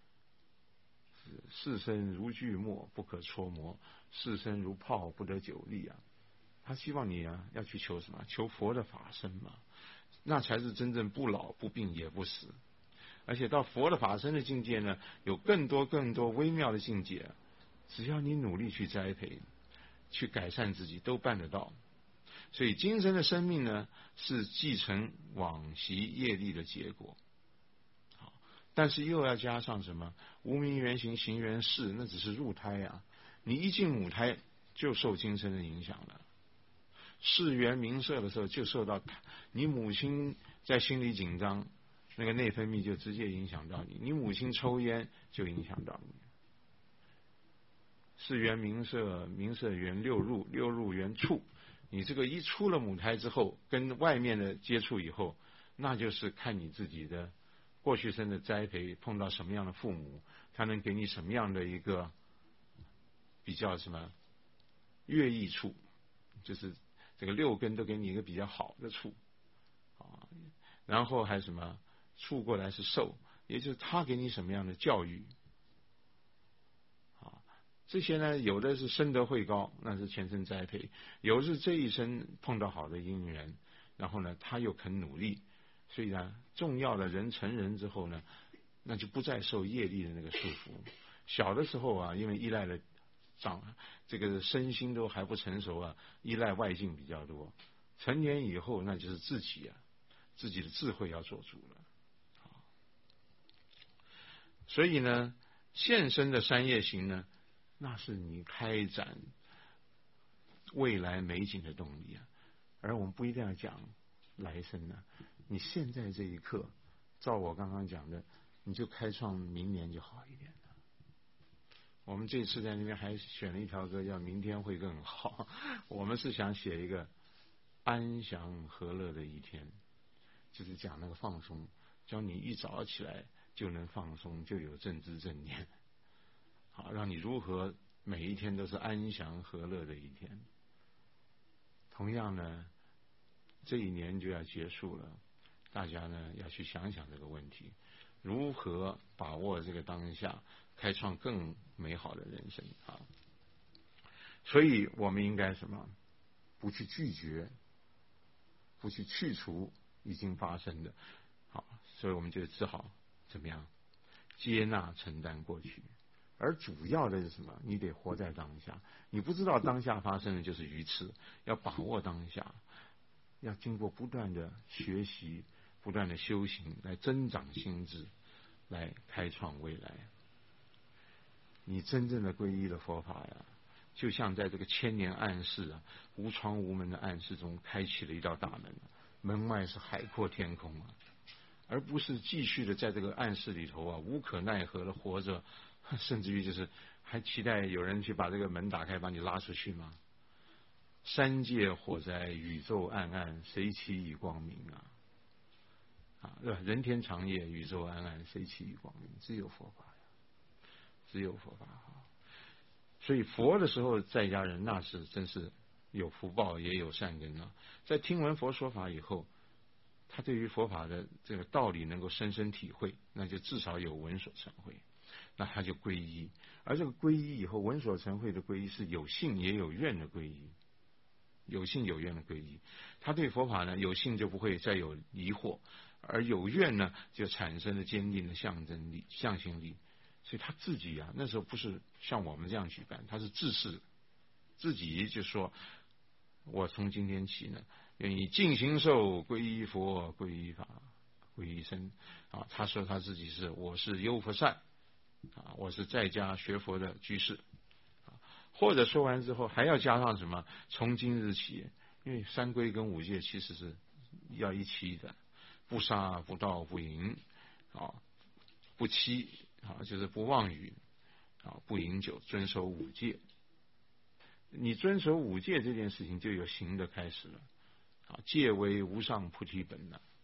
世身如巨墨，不可戳磨；世身如泡，不得久立啊。他希望你啊要去求什么？求佛的法身嘛，那才是真正不老不病也不死。而且到佛的法身的境界呢，有更多微妙的境界，只要你努力去栽培，去改善自己，都办得到。所以今生的生命呢，是继承往昔业力的结果。好，但是又要加上什么？无明缘行，行缘事，那只是入胎啊。你一进母胎就受今生的影响了。世缘名色的时候，就受到你母亲在心里紧张，那个内分泌就直接影响到你。你母亲抽烟就影响到你。世缘名色，名色缘六入，六入缘触。你这个一出了母胎之后，跟外面的接触以后，那就是看你自己的过去生的栽培，碰到什么样的父母，他能给你什么样的一个比较什么乐益处，就是这个六根都给你一个比较好的处啊。然后还什么处过来是受，也就是他给你什么样的教育啊。这些呢，有的是深得慧高，那是前生栽培；有的是这一生碰到好的因缘，然后呢，他又肯努力。所以呢，重要的人成人之后呢，那就不再受业力的那个束缚。小的时候啊，因为依赖了这个身心都还不成熟啊，依赖外境比较多。成年以后，那就是自己的智慧要做主了。所以呢，现身的三业行呢，那是你开展未来美景的动力啊。而我们不一定要讲来生呢，你现在这一刻，照我刚刚讲的，你就开创明年就好一点了。我们这次在那边还选了一条歌叫《明天会更好》，我们是想写一个安详和乐的一天，就是讲那个放松，教你一早起来就能放松，就有正知正念，好，让你如何每一天都是安详和乐的一天。同样呢，这一年就要结束了，大家呢要去想想这个问题，如何把握这个当下，开创更美好的人生啊！所以我们应该什么？不去拒绝，不去去除已经发生的，好，所以我们就只好怎么样？接纳承担过去。而主要的是什么？你得活在当下。你不知道当下发生的就是愚痴，要把握当下，要经过不断的学习、不断的修行，来增长心智，来开创未来。你真正的皈依的佛法呀，就像在这个千年暗室啊、无窗无门的暗室中，开启了一道大门，门外是海阔天空啊，而不是继续的在这个暗室里头啊，无可奈何的活着，甚至于就是还期待有人去把这个门打开，把你拉出去吗？三界火灾，宇宙暗暗，谁期以光明啊？啊，对吧？人天长夜，宇宙暗暗，谁期以光明？只有佛法呀，只有佛法哈。所以佛的时候，在家人那是真是有福报，也有善根啊。在听闻佛说法以后，他对于佛法的这个道理能够深深体会，那就至少有闻所成会，那他就皈依。而这个皈依以后，闻所成会的皈依是有信也有愿的皈依。有信有愿的皈依，他对佛法呢有信就不会再有疑惑，而有愿呢就产生了坚定的象征力、向心力。所以他自己啊，那时候不是像我们这样举办，他是自誓，自己就说：“我从今天起呢，愿意尽形寿皈依佛、皈依法、皈依僧。”啊，他说他自己我是优佛善啊，我是在家学佛的居士。或者说完之后还要加上什么？从今日起，因为三规跟五戒其实是要一起的，不杀、不盗、不淫，啊，不欺，啊，就是不妄语，啊，不饮酒，遵守五戒。你遵守五戒这件事情，就有行的开始了。啊，戒为无上菩提本了。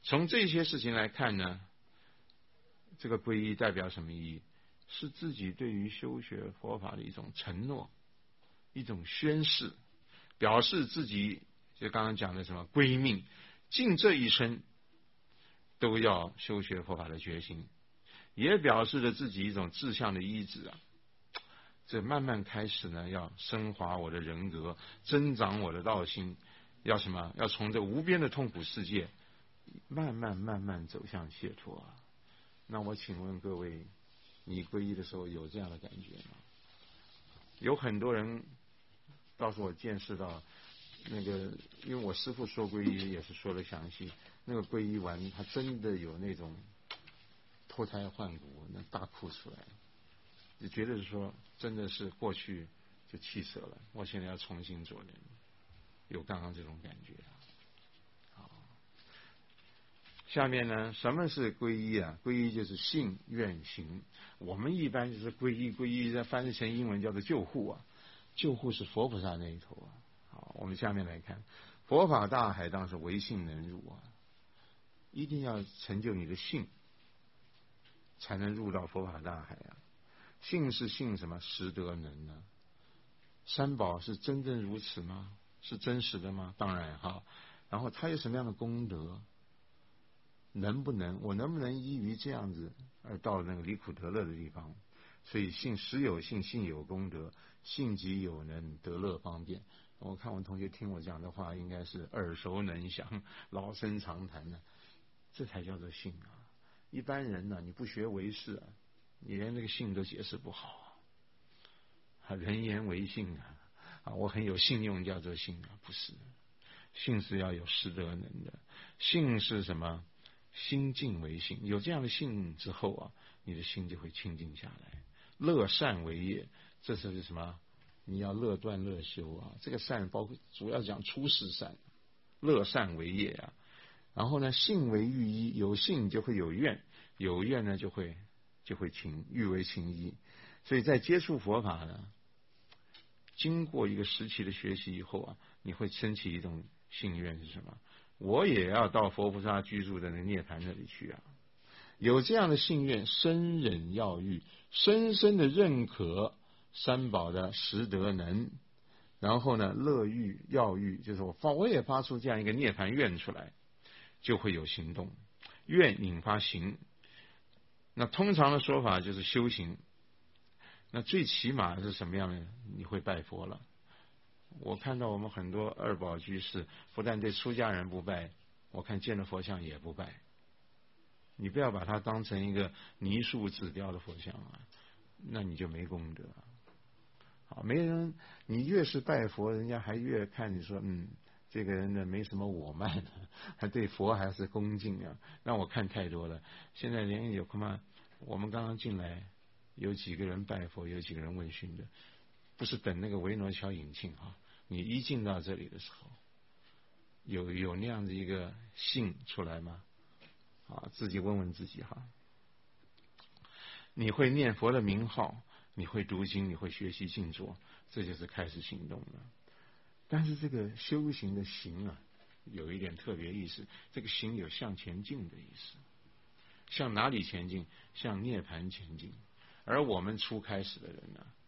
从这些事情来看呢，这个皈依代表什么意义？是自己对于修学佛法的一种承诺，一种宣誓，表示自己就刚刚讲的什么归命，尽这一生都要修学佛法的决心，也表示了自己一种志向的意志啊。这慢慢开始呢，要升华我的人格，增长我的道心，要什么？要从这无边的痛苦世界慢慢走向解脱啊。那我请问各位，你皈依的时候有这样的感觉吗？有很多人倒是我见识到，那个因为我师父说皈依也是说的详细，那个皈依完他真的有那种脱胎换骨，那大哭出来，就觉得是说真的是过去就弃舍了，我现在要重新做人，有刚刚这种感觉。好，下面呢，什么是皈依啊？皈依就是信愿行。我们一般就是皈依，皈依翻译成英文叫做救护啊，救护是佛菩萨那一头啊。好，我们下面来看，佛法大海当是唯信能入啊，一定要成就你的信，才能入到佛法大海啊。信是信什么？实得能呢？三宝是真正如此吗？是真实的吗？当然哈。然后它有什么样的功德？能不能我能不能依于这样子而到那个离苦得乐的地方？所以信实有信，信有功德，信即有能，得乐方便。我看我同学听我讲的话，应该是耳熟能详，老生常谈的，这才叫做信啊！一般人呢，你不学唯识啊，你连那个信都解释不好啊！人言为信啊，我很有信用叫做信啊，不是，信是要有实得能的。信是什么？心净为信，有这样的信之后啊，你的心就会清净下来。乐善为业，这是什么？你要乐断乐修啊。这个善包括主要讲出世善，乐善为业啊。然后呢，信为欲依，有信就会有愿，有愿呢就会情，欲为情依。所以在接触佛法呢，经过一个时期的学习以后啊，你会升起一种信愿是什么？我也要到佛菩萨居住的那涅槃那里去啊！有这样的信愿，深忍要欲，深深的认可三宝的实得能，然后呢，乐欲要欲，就是我也发出这样一个涅槃愿出来，就会有行动，愿引发行。那通常的说法就是修行。那最起码是什么样的？你会拜佛了。我看到我们很多二宝居士，不但对出家人不拜，我看见了佛像也不拜。你不要把它当成一个泥塑纸雕的佛像啊，那你就没功德。好，没人，你越是拜佛，人家还越看你说，这个人呢没什么我慢，还对佛还是恭敬啊。让我看太多了，现在连有恐怕我们刚刚进来，有几个人拜佛，有几个人问讯的，不是等那个维诺乔引磬啊。你一进到这里的时候，有那样的一个信出来吗？啊，自己问问自己哈。你会念佛的名号，你会读经，你会学习静坐，这就是开始行动了。但是这个修行的行啊，有一点特别意思，这个行有向前进的意思。向哪里前进？向涅槃前进。而我们初开始的人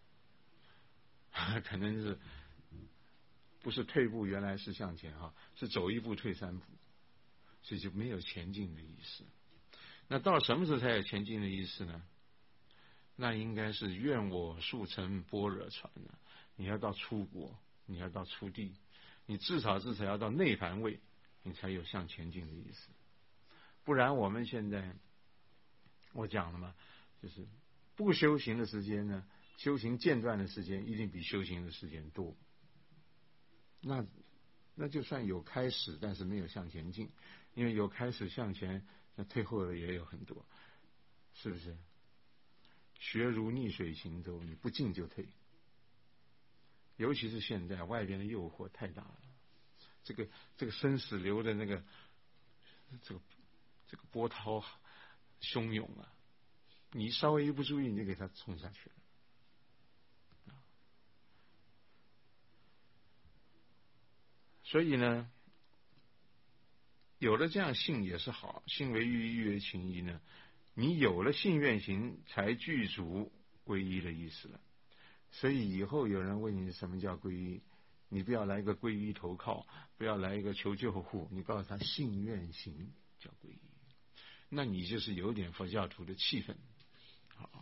呢，可能是不是退步，原来是向前哈，是走一步退三步，所以就没有前进的意思。那到什么时候才有前进的意思呢？那应该是愿我速成般若船呢。你要到出国，你要到出地，你至少要到内槃位，你才有向前进的意思。不然我们现在我讲了嘛，就是不修行的时间呢，修行间断的时间一定比修行的时间多。那就算有开始，但是没有向前进，因为有开始向前，那退后的也有很多，是不是？学如逆水行舟，你不进就退。尤其是现在外边的诱惑太大了，这个生死流的那个这个波涛汹涌啊，你稍微一不注意，你就给它冲下去了。所以呢， 有了这样信也是好，信为欲，欲为情义呢。你有了信愿行，才具足皈依的意思了。所以以后有人问你什么叫皈依，你不要来一个皈依投靠，不要来一个求救护，你告诉他信愿行叫皈依，那你就是有点佛教徒的气氛。好，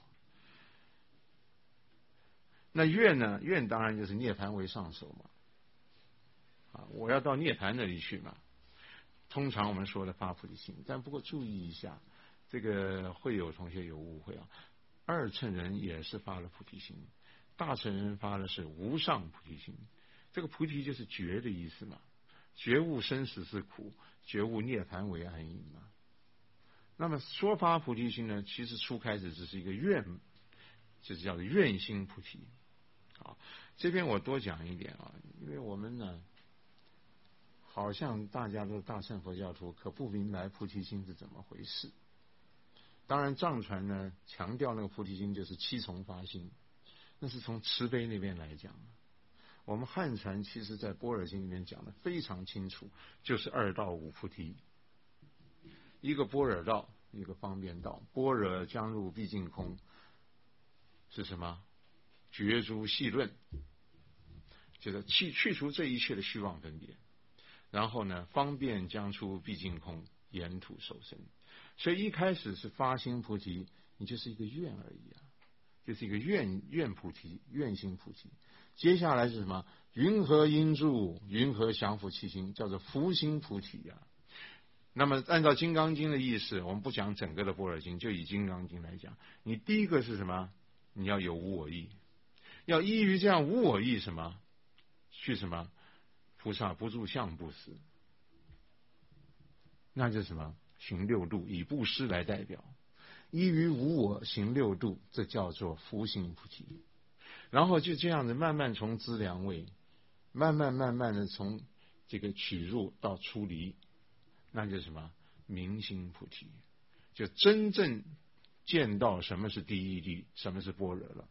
那愿呢？愿当然就是涅槃为上首嘛。我要到涅槃那里去嘛。通常我们说的发菩提心，但不过注意一下，这个会有同学有误会啊。二乘人也是发了菩提心，大乘人发的是无上菩提心。这个菩提就是觉的意思嘛，觉悟生死是苦，觉悟涅槃为安隐嘛。那么说发菩提心呢，其实初开始只是一个愿，就是叫做愿心菩提。好，这边我多讲一点啊，因为我们呢，好像大家都是大乘佛教徒，可不明白菩提心是怎么回事。当然藏传呢强调那个菩提心就是七重发心，那是从慈悲那边来讲。我们汉传其实在般若经里面讲的非常清楚，就是二道五菩提，一个般若道，一个方便道。般若将入毕竟空是什么？觉诸细论，就是去除这一切的虚妄分别。然后呢，方便将出毕竟空，沿途受生。所以一开始是发心菩提，你就是一个愿而已啊，就是一个愿菩提，愿心菩提。接下来是什么？云何因住，云何降伏其心，叫做伏心菩提啊。那么按照《金刚经》的意思，我们不讲整个的般若经，就以《金刚经》来讲，你第一个是什么？你要有无我意，要依于这样无我意什么？去什么？菩萨不住相布施，那就是什么？行六度，以布施来代表，依于无我行六度，这叫做伏心菩提。然后就这样子慢慢从资粮位，慢慢的从这个取入到出离，那就是什么？明心菩提，就真正见到什么是第一谛，什么是般若了，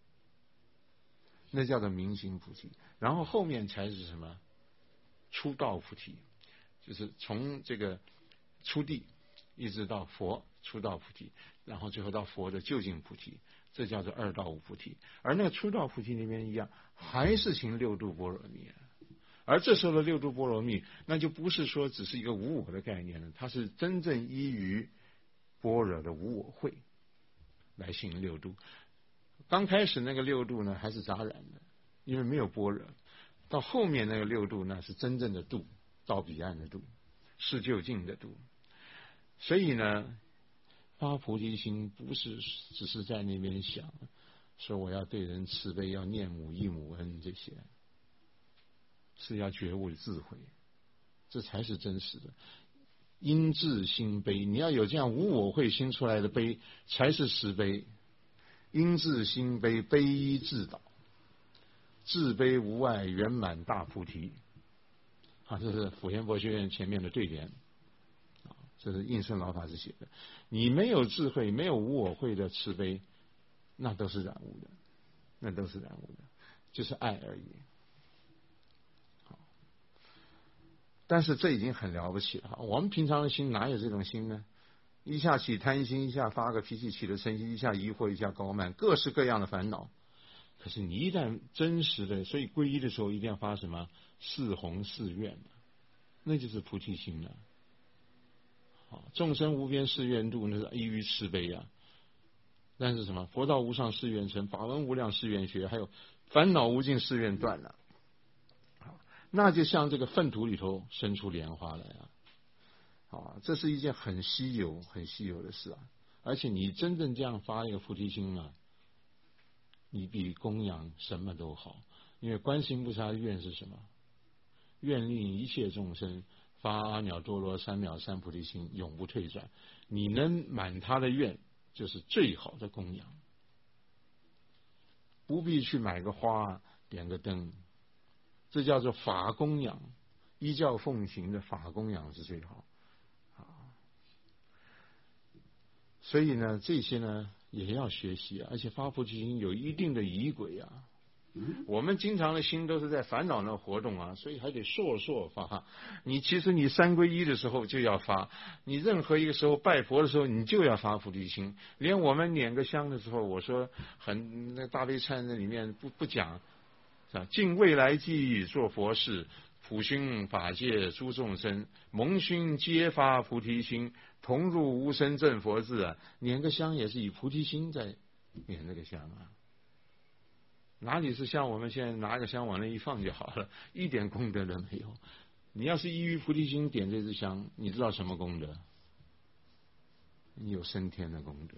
那叫做明心菩提。然后后面才是什么？出道菩提，就是从这个出地一直到佛出道菩提，然后最后到佛的究竟菩提，这叫做二道五菩提。而那个出道菩提里面一样，还是行六度波罗蜜。而这时候的六度波罗蜜，那就不是说只是一个无我的概念了，它是真正依于般若的无我慧来行六度。刚开始那个六度呢，还是杂染的，因为没有般若。到后面那个六度，那是真正的度，到彼岸的度，是究竟的度。所以呢，发菩提心不是只是在那边想说我要对人慈悲，要念母义母恩，这些是要觉悟的智慧，这才是真实的。因智心悲，你要有这样无我慧心出来的悲，才是实悲。因智心悲，悲依自导，自悲无碍，圆满大菩提。这是普贤佛学院前面的对联，这是应生老法师写的。你没有智慧，没有无我慧的慈悲，那都是染污的，那都是染污的，就是爱而已。但是这已经很了不起了。我们平常的心哪有这种心呢？一下起贪心，一下发个脾气，起了嗔心，一下疑惑，一下高慢，各式各样的烦恼。可是你一旦真实的，所以皈依的时候一定要发什么？四弘誓愿，那就是菩提心了。众生无边誓愿度，那是依于慈悲啊。但是什么？佛道无上誓愿成，法门无量誓愿学，还有烦恼无尽誓愿断了。那就像这个粪土里头生出莲花来啊！这是一件很稀有、很稀有的事啊！而且你真正这样发一个菩提心啊，你比供养什么都好。因为观世音菩萨的愿是什么？愿令一切众生发阿耨多罗三藐三菩提心，永不退转。你能满他的愿，就是最好的供养。不必去买个花，点个灯。这叫做法供养，依教奉行的法供养是最好。所以呢，这些呢也要学习啊，而且发菩提心有一定的仪轨啊。 我们经常的心都是在烦恼那活动啊，所以还得烁烁发。其实你三皈依的时候就要发，你任何一个时候拜佛的时候，你就要发菩提心。连我们捻个香的时候，我说那大悲忏那里面不讲，是吧？尽未来际做佛事，普熏法界诸众生，蒙熏皆发菩提心，同入无生正佛智啊。捻个香也是以菩提心在捻这个香啊。哪里是像我们现在拿个香往那一放就好了，一点功德都没有。你要是依于菩提心点这支香，你知道什么功德？你有升天的功德。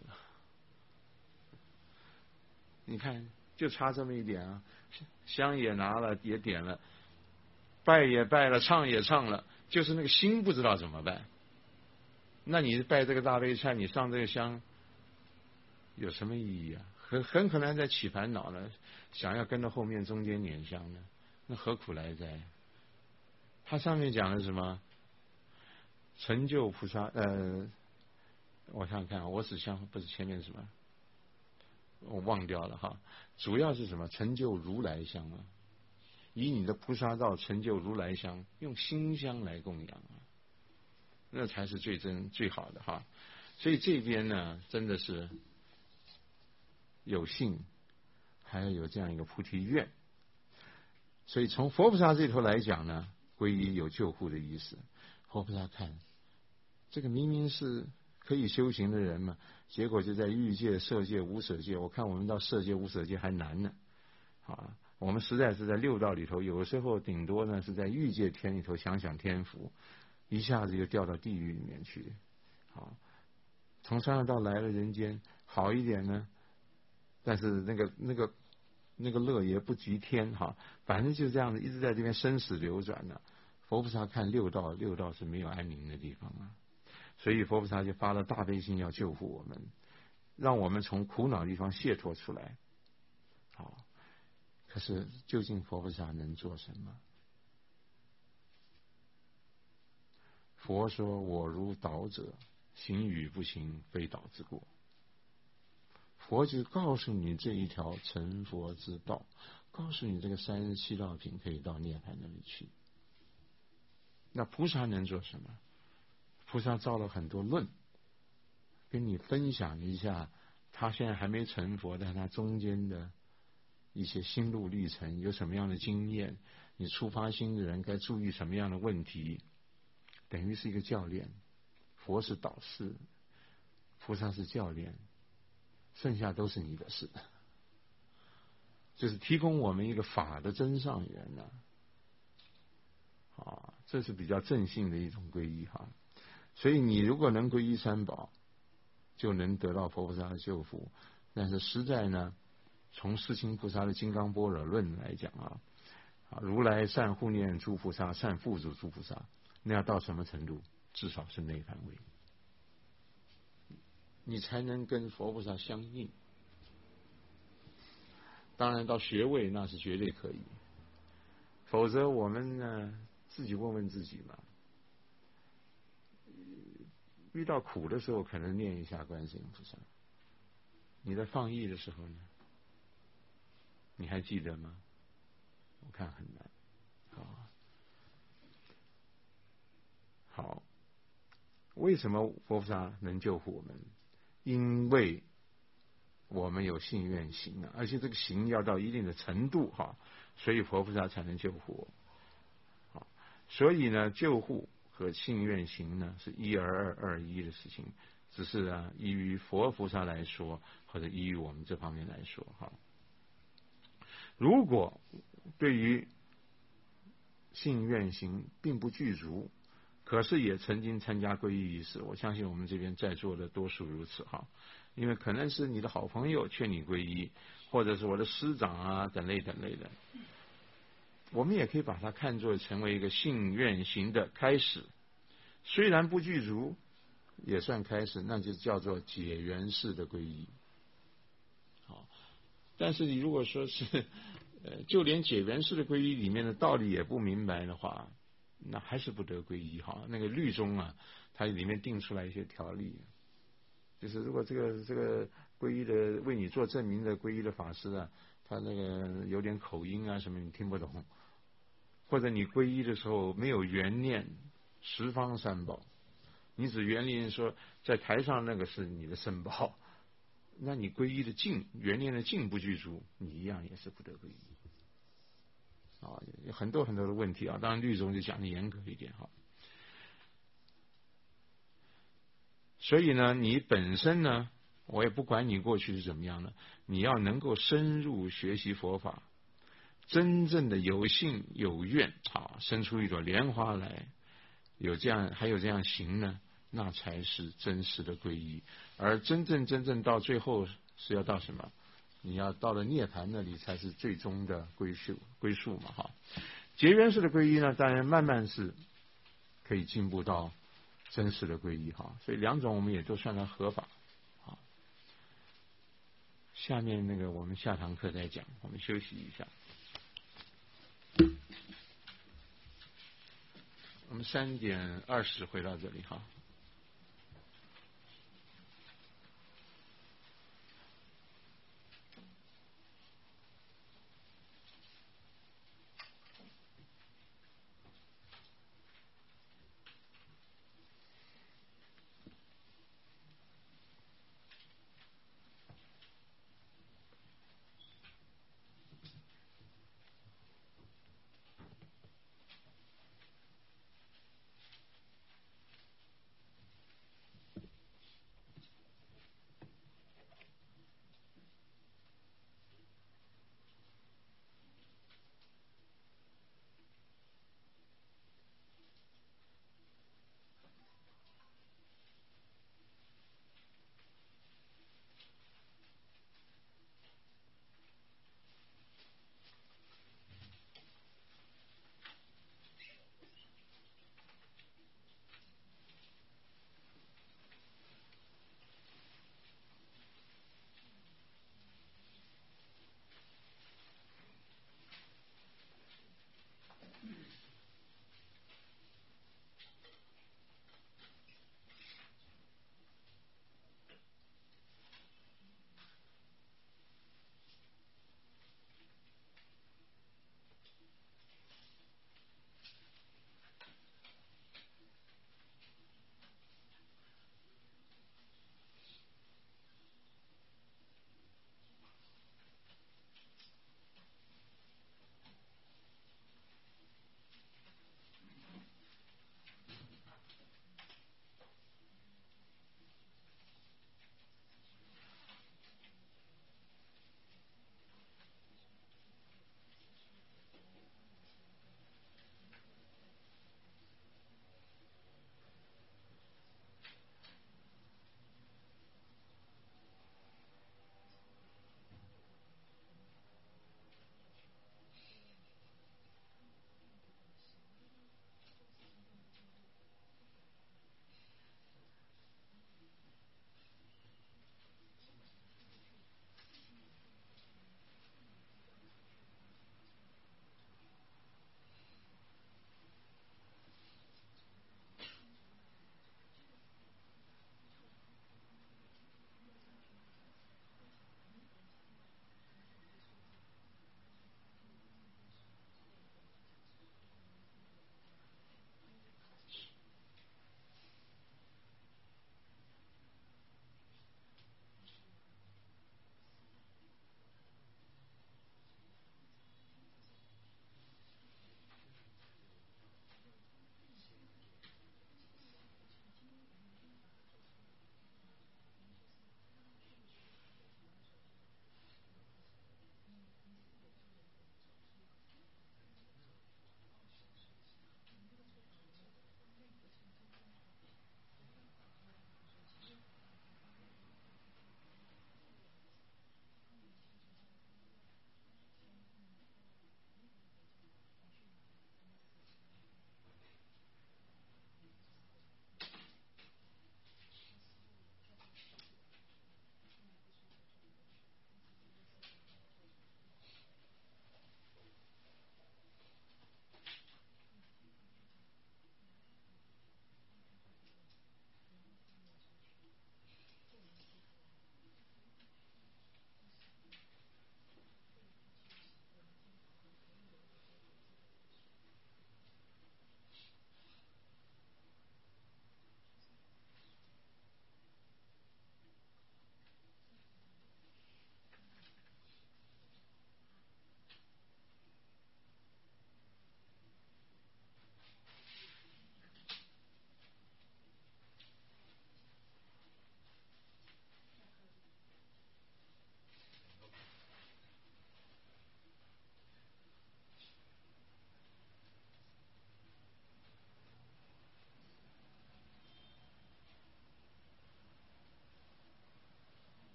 你看，就差这么一点啊！香也拿了，也点了，拜也拜了，唱也唱了，就是那个心不知道怎么办。那你拜这个大悲忏，你上这个香，有什么意义啊？很可能在起烦恼了，想要跟着后面中间捻香呢，那何苦来哉？它上面讲的是什么？成就菩萨，我想想看，我只想不是前面什么，我忘掉了哈。主要是什么？成就如来香啊，以你的菩萨道成就如来香，用心香来供养啊，那才是最好的哈。所以这边呢，真的是有信，还要有这样一个菩提愿。所以从佛菩萨这头来讲呢，皈依有救护的意思。佛菩萨看这个明明是可以修行的人嘛，结果就在欲界、色界、无舍界。我看我们到色界、无舍界还难呢。啊，我们实在是在六道里头，有的时候顶多呢是在欲界天里头享享天福，一下子就掉到地狱里面去。好，从三恶道来了人间，好一点呢，但是那个乐也不及天哈，反正就这样子一直在这边生死流转呢。佛菩萨看六道是没有安宁的地方啊，所以佛菩萨就发了大悲心要救护我们，让我们从苦恼地方解脱出来。好，可是究竟佛菩萨能做什么？佛说：“我如导者，行与不行，非导之过。”佛就告诉你这一条成佛之道，告诉你这个37道品可以到涅槃那里去。那菩萨能做什么？菩萨造了很多论，跟你分享一下他现在还没成佛，但他中间的一些心路历程，有什么样的经验，你出发心的人该注意什么样的问题，等于是一个教练。佛是导师，菩萨是教练，剩下都是你的事，就是提供我们一个法的真上缘呢。啊，这是比较正信的一种皈依哈。所以你如果能皈依三宝，就能得到佛菩萨的救福。但是实在呢，从世亲菩萨的《金刚般若论》来讲啊，如来善护念诸菩萨，善护助诸菩萨，那要到什么程度？至少是内梵位，你才能跟佛菩萨相应。当然到学位那是绝对可以，否则我们呢自己问问自己嘛。遇到苦的时候，可能念一下观世音菩萨。你在放逸的时候呢？你还记得吗？我看很难。好，为什么佛菩萨能救护我们？因为我们有信愿行啊，而且这个行要到一定的程度哈，所以佛菩萨才能救护我。好，所以呢，救护和信愿行呢是一而二，二一的事情，只是啊依于佛菩萨来说，或者依于我们这方面来说哈。如果对于信愿行并不具足，可是也曾经参加皈依仪式，我相信我们这边在座的多数如此哈。因为可能是你的好朋友劝你皈依，或者是我的师长啊等类的，我们也可以把它看作成为一个信愿行的开始。虽然不具足，也算开始，那就叫做解缘式的皈依。好，但是你如果说是就连解缘式的皈依里面的道理也不明白的话，那还是不得皈依哈。那个律宗啊，它里面定出来一些条例，就是如果这个皈依的为你做证明的皈依的法师啊， 他那个有点口音啊什么你听不懂，或者你皈依的时候没有缘念十方三宝，你只缘念说在台上那个是你的圣宝，那你皈依的境缘念的境不具足，你一样也是不得皈依。啊，有很多很多的问题啊，当然律宗就讲的严格一点哈。所以呢，你本身呢，我也不管你过去是怎么样的，你要能够深入学习佛法，真正的有信有愿啊，生出一朵莲花来，有这样还有这样行呢，那才是真实的皈依。而真正到最后是要到什么？你要到了涅槃那里才是最终的归宿嘛哈。结缘式的皈依呢，当然慢慢是可以进步到真实的皈依哈，所以两种我们也都算它合法。好，下面那个我们下堂课再讲，我们休息一下。我们3:20回到这里哈。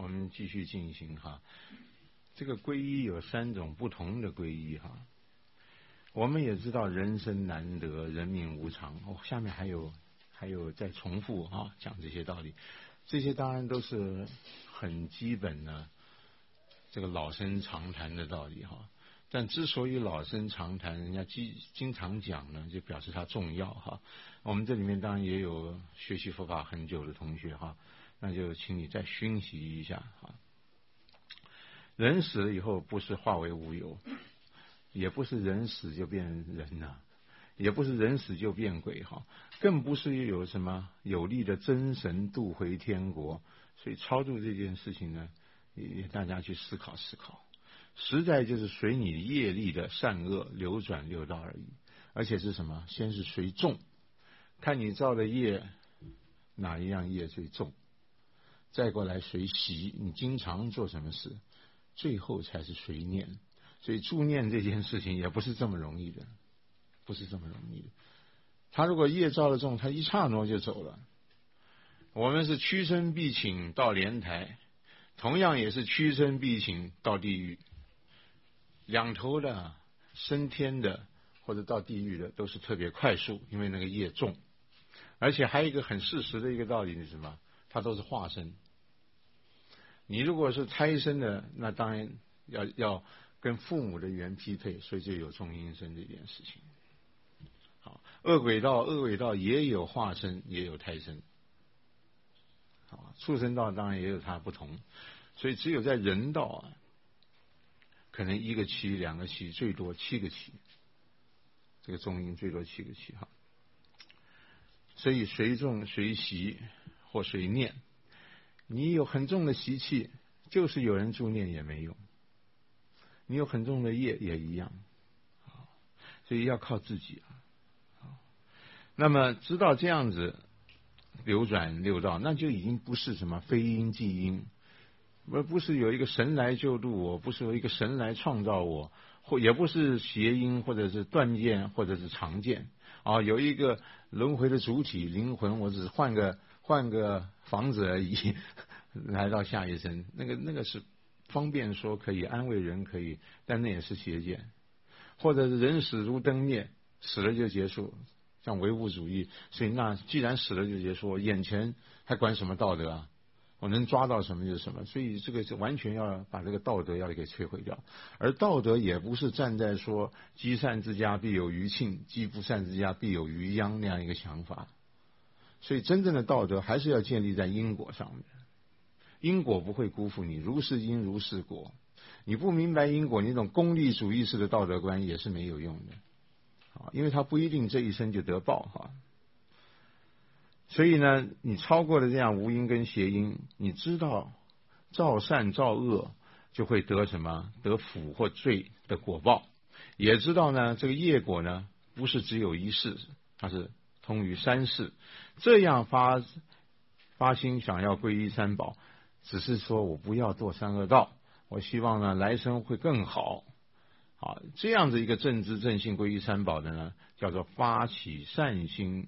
们继续进行哈。这个皈依有3种不同的皈依哈。我们也知道人生难得，人命无常。下面还有再重复哈，讲这些道理。这些当然都是很基本的这个老生常谈的道理哈。但之所以老生常谈，人家经常讲呢，就表示它重要哈。我们这里面当然也有学习佛法很久的同学哈，那就请你再熏习一下哈。人死了以后，不是化为无有，也不是人死就变人了，也不是人死就变鬼哈，更不是有什么有力的真神渡回天国。所以超度这件事情呢，也大家去思考思考。实在就是随你业力的善恶流转六道而已，而且是什么？先是随重，看你造的业哪一样业最重，再过来随习，你经常做什么事，最后才是随念。所以助念这件事情也不是这么容易的，不是这么容易的。他如果业造的重，他一刹那就走了。我们是屈身必请到莲台，同样也是屈身必请到地狱。两头的升天的或者到地狱的都是特别快速，因为那个业重。而且还有一个很事实的一个道理是什么？它都是化身。你如果是胎生的，那当然要跟父母的缘匹配，所以就有中阴身这件事情。好，恶鬼道也有化身，也有胎生。好，畜生道当然也有它不同，所以只有在人道啊，可能1个期、2个期，最多7个期。这个中阴最多7个期哈。所以随重随习或随念，你有很重的习气，就是有人助念也没用。你有很重的业也一样，所以要靠自己啊。那么知道这样子流转六道，那就已经不是什么非因即因，不是有一个神来救度我，不是有一个神来创造我，也不是邪因或者是断见或者是常见啊，有一个轮回的主体灵魂，我只是换个房子而已，来到下一生，那个是方便说可以安慰人可以，但那也是邪见，或者是人死如灯灭，死了就结束，像唯物主义。所以那既然死了就结束，眼前还管什么道德啊？我能抓到什么就是什么。所以这个是完全要把这个道德要给摧毁掉。而道德也不是站在说积善之家必有余庆，积不善之家必有余殃那样一个想法。所以真正的道德还是要建立在因果上面，因果不会辜负你，如是因如是果。你不明白因果，你那种功利主义式的道德观也是没有用的，因为他不一定这一生就得报哈。所以呢，你超过了这样无因跟邪因，你知道造善造恶就会得什么？得福或罪的果报。也知道呢，这个业果呢不是只有一世，它是通于3世。这样发心想要皈依三宝，只是说我不要堕三恶道，我希望呢来生会更好。好，这样子一个正知正信皈依三宝的呢，叫做发起善心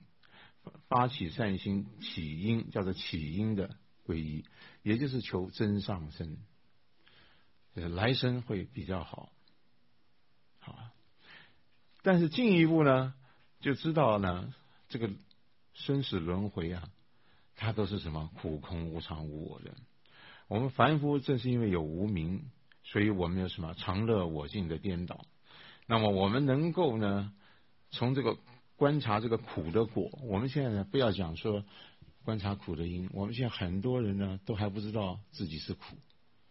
起因，叫做起因的皈依，也就是求真上生，来生会比较好。好，但是进一步呢，就知道呢，这个生死轮回啊，它都是什么？苦空无常无我的。我们凡夫正是因为有无明，所以我们有什么常乐我净的颠倒。那么我们能够呢，从这个观察这个苦的果，我们现在呢不要讲说观察苦的因，我们现在很多人呢都还不知道自己是苦，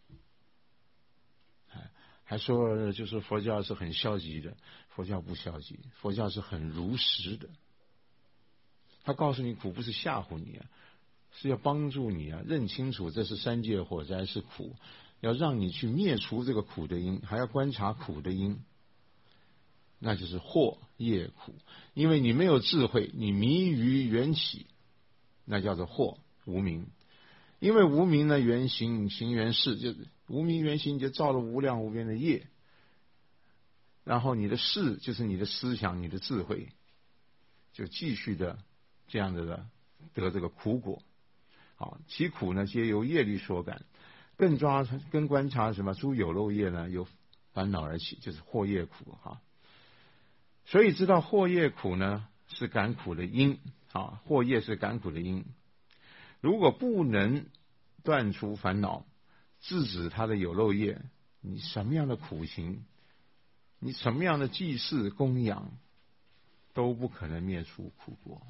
还说就是佛教是很消极的。佛教不消极，佛教是很如实的。他告诉你苦不是吓唬你啊，是要帮助你啊，认清楚这是三界火灾是苦，要让你去灭除这个苦的因，还要观察苦的因，那就是惑业苦。因为你没有智慧，你迷于缘起，那叫做惑无明。因为无明呢，缘行行缘事，就无明缘行，你就造了无量无边的业，然后你的事就是你的思想，你的智慧，就继续的这样的得这个苦果。好，其苦呢，皆由业力所感。 更观察什么？诸有漏业呢，由烦恼而起，就是惑业苦哈。所以知道惑业苦呢是感苦的因啊，惑业是感苦的因。如果不能断除烦恼，制止他的有漏业，你什么样的苦行，你什么样的祭祀供养，都不可能灭除苦果。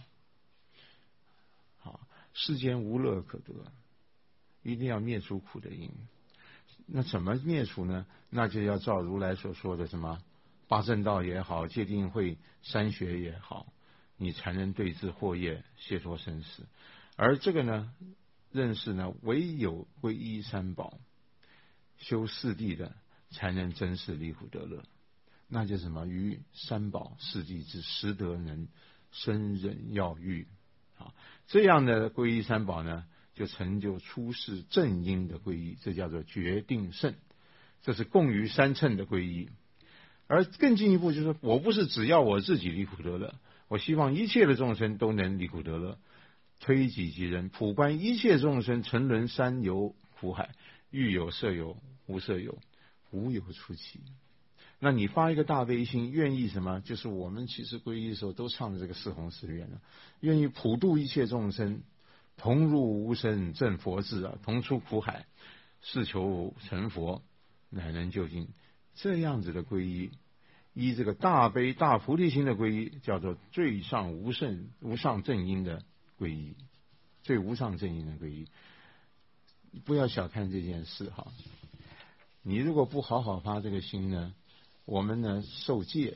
好，世间无乐可得，一定要灭除苦的因。那怎么灭除呢？那就要照如来所说的什么八正道也好，戒定慧三学也好，你才能对治惑业，解脱生死。而这个呢，认识呢，唯有皈依三宝，修四谛的，才能真实离苦得乐。那就是什么？于三宝四谛之实德能生忍要欲。好，这样的皈依三宝呢，就成就出世正因的皈依，这叫做决定胜。这是共于三乘的皈依。而更进一步就是说，我不是只要我自己离苦得乐，我希望一切的众生都能离苦得乐。推己及人，普观一切众生，沉沦三游苦海，欲有色有，无色有，无有出期。那你发一个大悲心，愿意什么？就是我们其实皈依的时候都唱的这个四弘誓愿了，愿意普度一切众生，同入无生正佛智啊，同出苦海，是求成佛，乃能究竟。这样子的皈依，依这个大悲大菩提心的皈依，叫做最上无上正因的皈依，最无上正因的皈依。不要小看这件事哈，你如果不好好发这个心呢，我们呢受戒，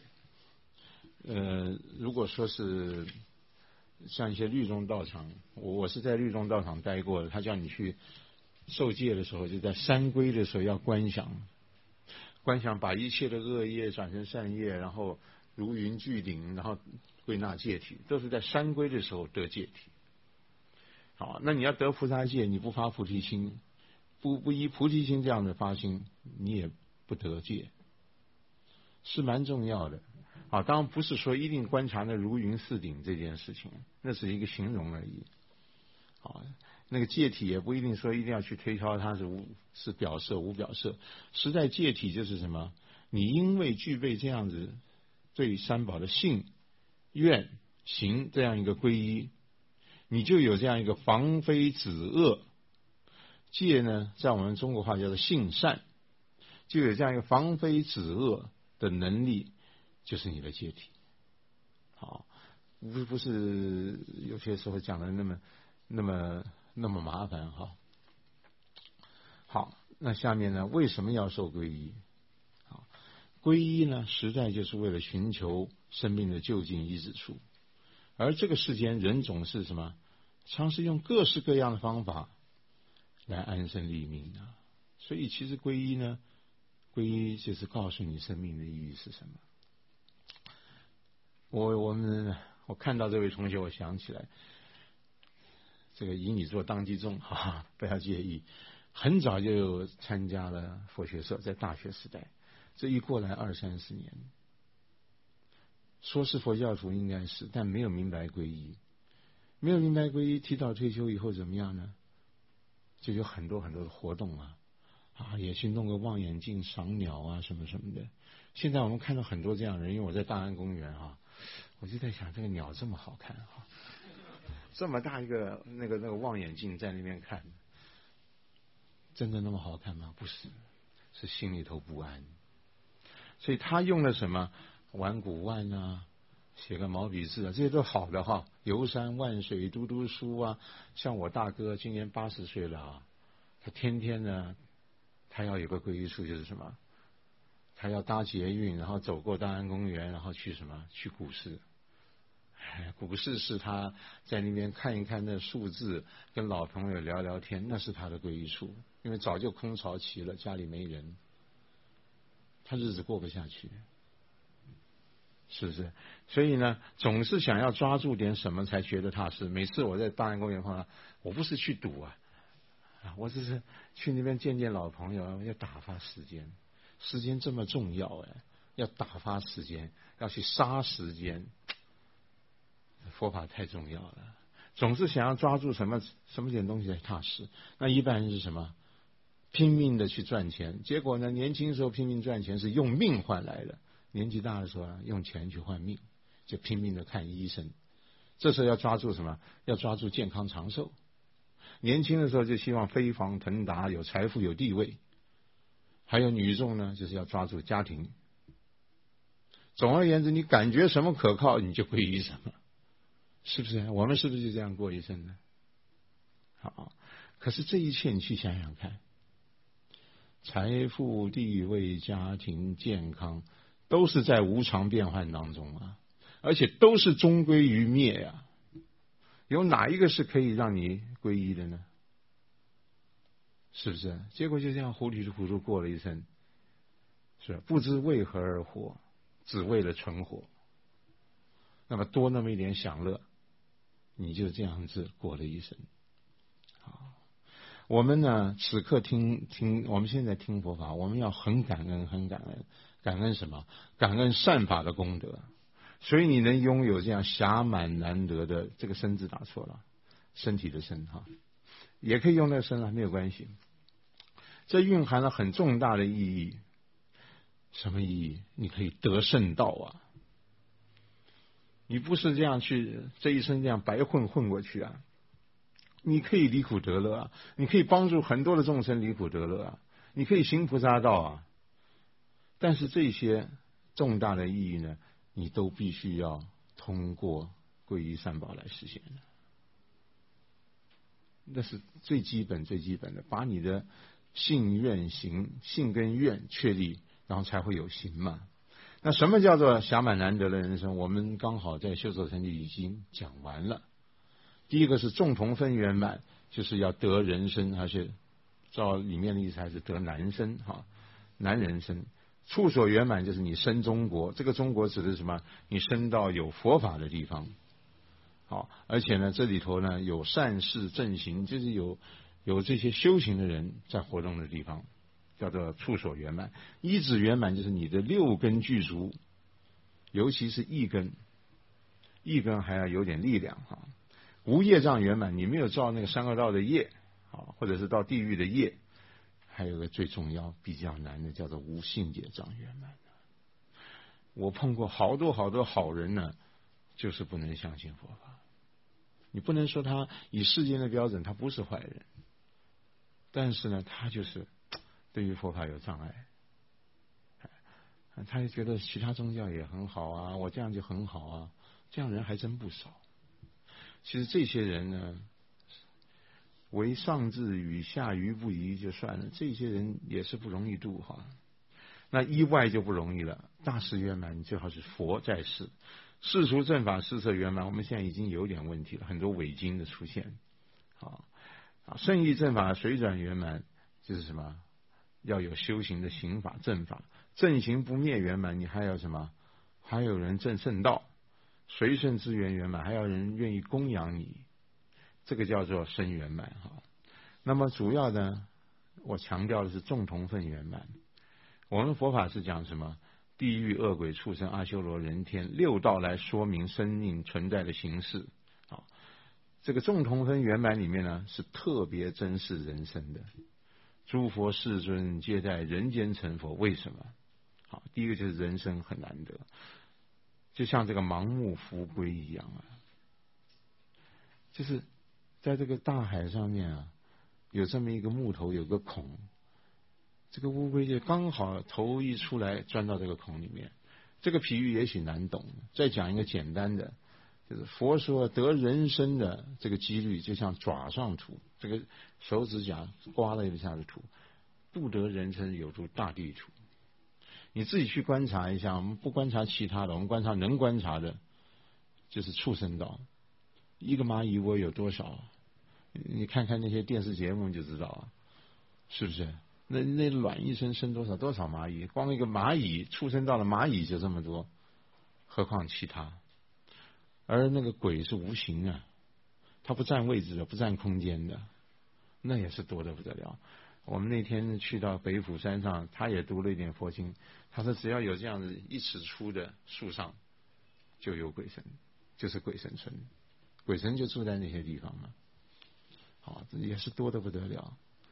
如果说是像一些律宗道场，我是在律宗道场待过的，他叫你去受戒的时候，就在三归的时候要观想把一切的恶业转成善业，然后如云聚顶，然后归纳戒体，都是在三归的时候得戒体。好，那你要得菩萨戒，你不发菩提心，不依菩提心这样的发心，你也不得戒，是蛮重要的。啊，当然不是说一定观察那如云似顶这件事情，那是一个形容而已。啊，那个戒体也不一定说一定要去推敲它是表色无表色，实在戒体就是什么？你因为具备这样子对三宝的信、愿、行这样一个皈依，你就有这样一个防非止恶。戒呢，在我们中国话叫做性善，就有这样一个防非止恶的能力，就是你的戒体。好，不是有些时候讲的那么麻烦哈。好，那下面呢，为什么要受皈依？好，皈依呢，实在就是为了寻求生命的究竟依止处。而这个世间人总是什么？尝试用各式各样的方法来安身立命啊。所以其实皈依呢，皈依就是告诉你生命的意义是什么。我看到这位同学，我想起来，这个以你做当机众哈，不要介意。很早就参加了佛学社，在大学时代，这一过来20-30年，说是佛教徒应该是，但没有明白皈依，提早退休以后怎么样呢？就有很多的活动啊，也去弄个望远镜赏鸟啊，什么什么的。现在我们看到很多这样的人，因为我在大安公园啊，我就在想，这个鸟这么好看啊，这么大一个那个望远镜在那边看，真的那么好看吗？不是，是心里头不安。所以他用了什么玩古玩啊，写个毛笔字啊，这些都好的哈。游山玩水，读书啊。像我大哥今年80岁了啊，他天天呢，他要有个皈依处，就是什么？他要搭捷运，然后走过大安公园，然后去什么？去股市。股市是他在那边看一看那数字，跟老朋友聊聊天，那是他的皈依处。因为早就空巢期了，家里没人，他日子过不下去，是不是？所以呢，总是想要抓住点什么才觉得踏实。每次我在大安公园碰到，我不是去赌啊，我只是去那边见见老朋友，要打发时间。时间这么重要要打发时间，要去杀时间。佛法太重要了，总是想要抓住什么点东西才踏实。那一般人是什么？ 拼命的去赚钱，结果呢，年轻时候拼命赚钱是用命换来的，年纪大的时候用钱去换命，就拼命的看医生。这时候要抓住什么？要抓住健康长寿。年轻的时候就希望飞黄腾达，有财富有地位。还有女众呢，就是要抓住家庭。总而言之，你感觉什么可靠，你就皈依什么，是不是？我们是不是就这样过一生呢？好，可是这一切你去想想看，财富、地位、家庭、健康，都是在无常变幻当中啊，而且都是终归于灭呀。有哪一个是可以让你皈依的呢？是不是？结果就这样糊里糊涂过了一生，是吧？不知为何而活，只为了存活。那么多那么一点享乐，你就这样子过了一生。好，我们呢，此刻我们现在听佛法，我们要很感恩，很感恩。感恩什么？感恩善法的功德。所以你能拥有这样暇满难得的，这个身字打错了，身体的身哈，也可以用那个身啊，没有关系。这蕴含了很重大的意义。什么意义？你可以得圣道啊！你不是这样去这一生这样白混过去啊！你可以离苦得乐啊！你可以帮助很多的众生离苦得乐啊！你可以行菩萨道啊！但是这些重大的意义呢，你都必须要通过皈依三宝来实现的。那是最基本的，把你的信愿行，信跟愿确立，然后才会有行嘛。那什么叫做暇满难得的人生？我们刚好在修守成就已经讲完了。第一个是众同分圆满，就是要得人生，而且照里面的意思还是得男生哈，男人生。处所圆满就是你生中国，这个中国指的是什么？你生到有佛法的地方。好，而且呢，这里头呢有善事正行，就是有这些修行的人在活动的地方，叫做处所圆满。依止圆满就是你的六根具足，尤其是意根还要有点力量哈。无业障圆满，你没有造那个三恶道的业，好，或者是到地狱的业。还有个最重要比较难的叫做无性解障圆满。我碰过好多好人呢，就是不能相信佛法。你不能说他以世间的标准他不是坏人，但是呢他就是对于佛法有障碍，他也觉得其他宗教也很好啊，我这样就很好啊，这样人还真不少。其实这些人呢，为上智与下愚不移就算了，这些人也是不容易度哈。那意外就不容易了，大事圆满最好是佛在世，世俗正法施设圆满。我们现在已经有点问题了，很多伪经的出现。圣义正法水转圆满就是什么？要有修行的行法正法，正行不灭圆满，你还有什么？还有人证圣道，随顺之缘圆满，还有人愿意供养你，这个叫做身圆满哈。那么主要呢，我强调的是众同分圆满。我们佛法是讲什么？地狱、恶鬼、畜生、阿修罗、人天六道来说明生命存在的形式。好，这个众同分圆满里面呢，是特别珍视人生的。诸佛世尊皆在人间成佛，为什么？好，第一个就是人生很难得，就像这个盲目浮龟一样啊，就是在这个大海上面啊，有这么一个木头，有个孔。这个乌龟就刚好头一出来钻到这个孔里面，这个比喻也许难懂。再讲一个简单的，就是佛说得人生的这个几率就像爪上土，这个手指甲刮了一下的土，不得人生有如大地土。你自己去观察一下，我们不观察其他的，我们观察能观察的，就是畜生道。一个蚂蚁窝有多少？你看看那些电视节目就知道啊，是不是？那卵一生多少蚂蚁？光一个蚂蚁出生到了蚂蚁就这么多，何况其他？而那个鬼是无形啊，它不占位置的，不占空间的，那也是多得不得了。我们那天去到北府山上，他也读了一点佛经，他说只要有这样子1尺粗的树上，就有鬼神，就是鬼神村，鬼神就住在那些地方嘛。好，这也是多得不得了。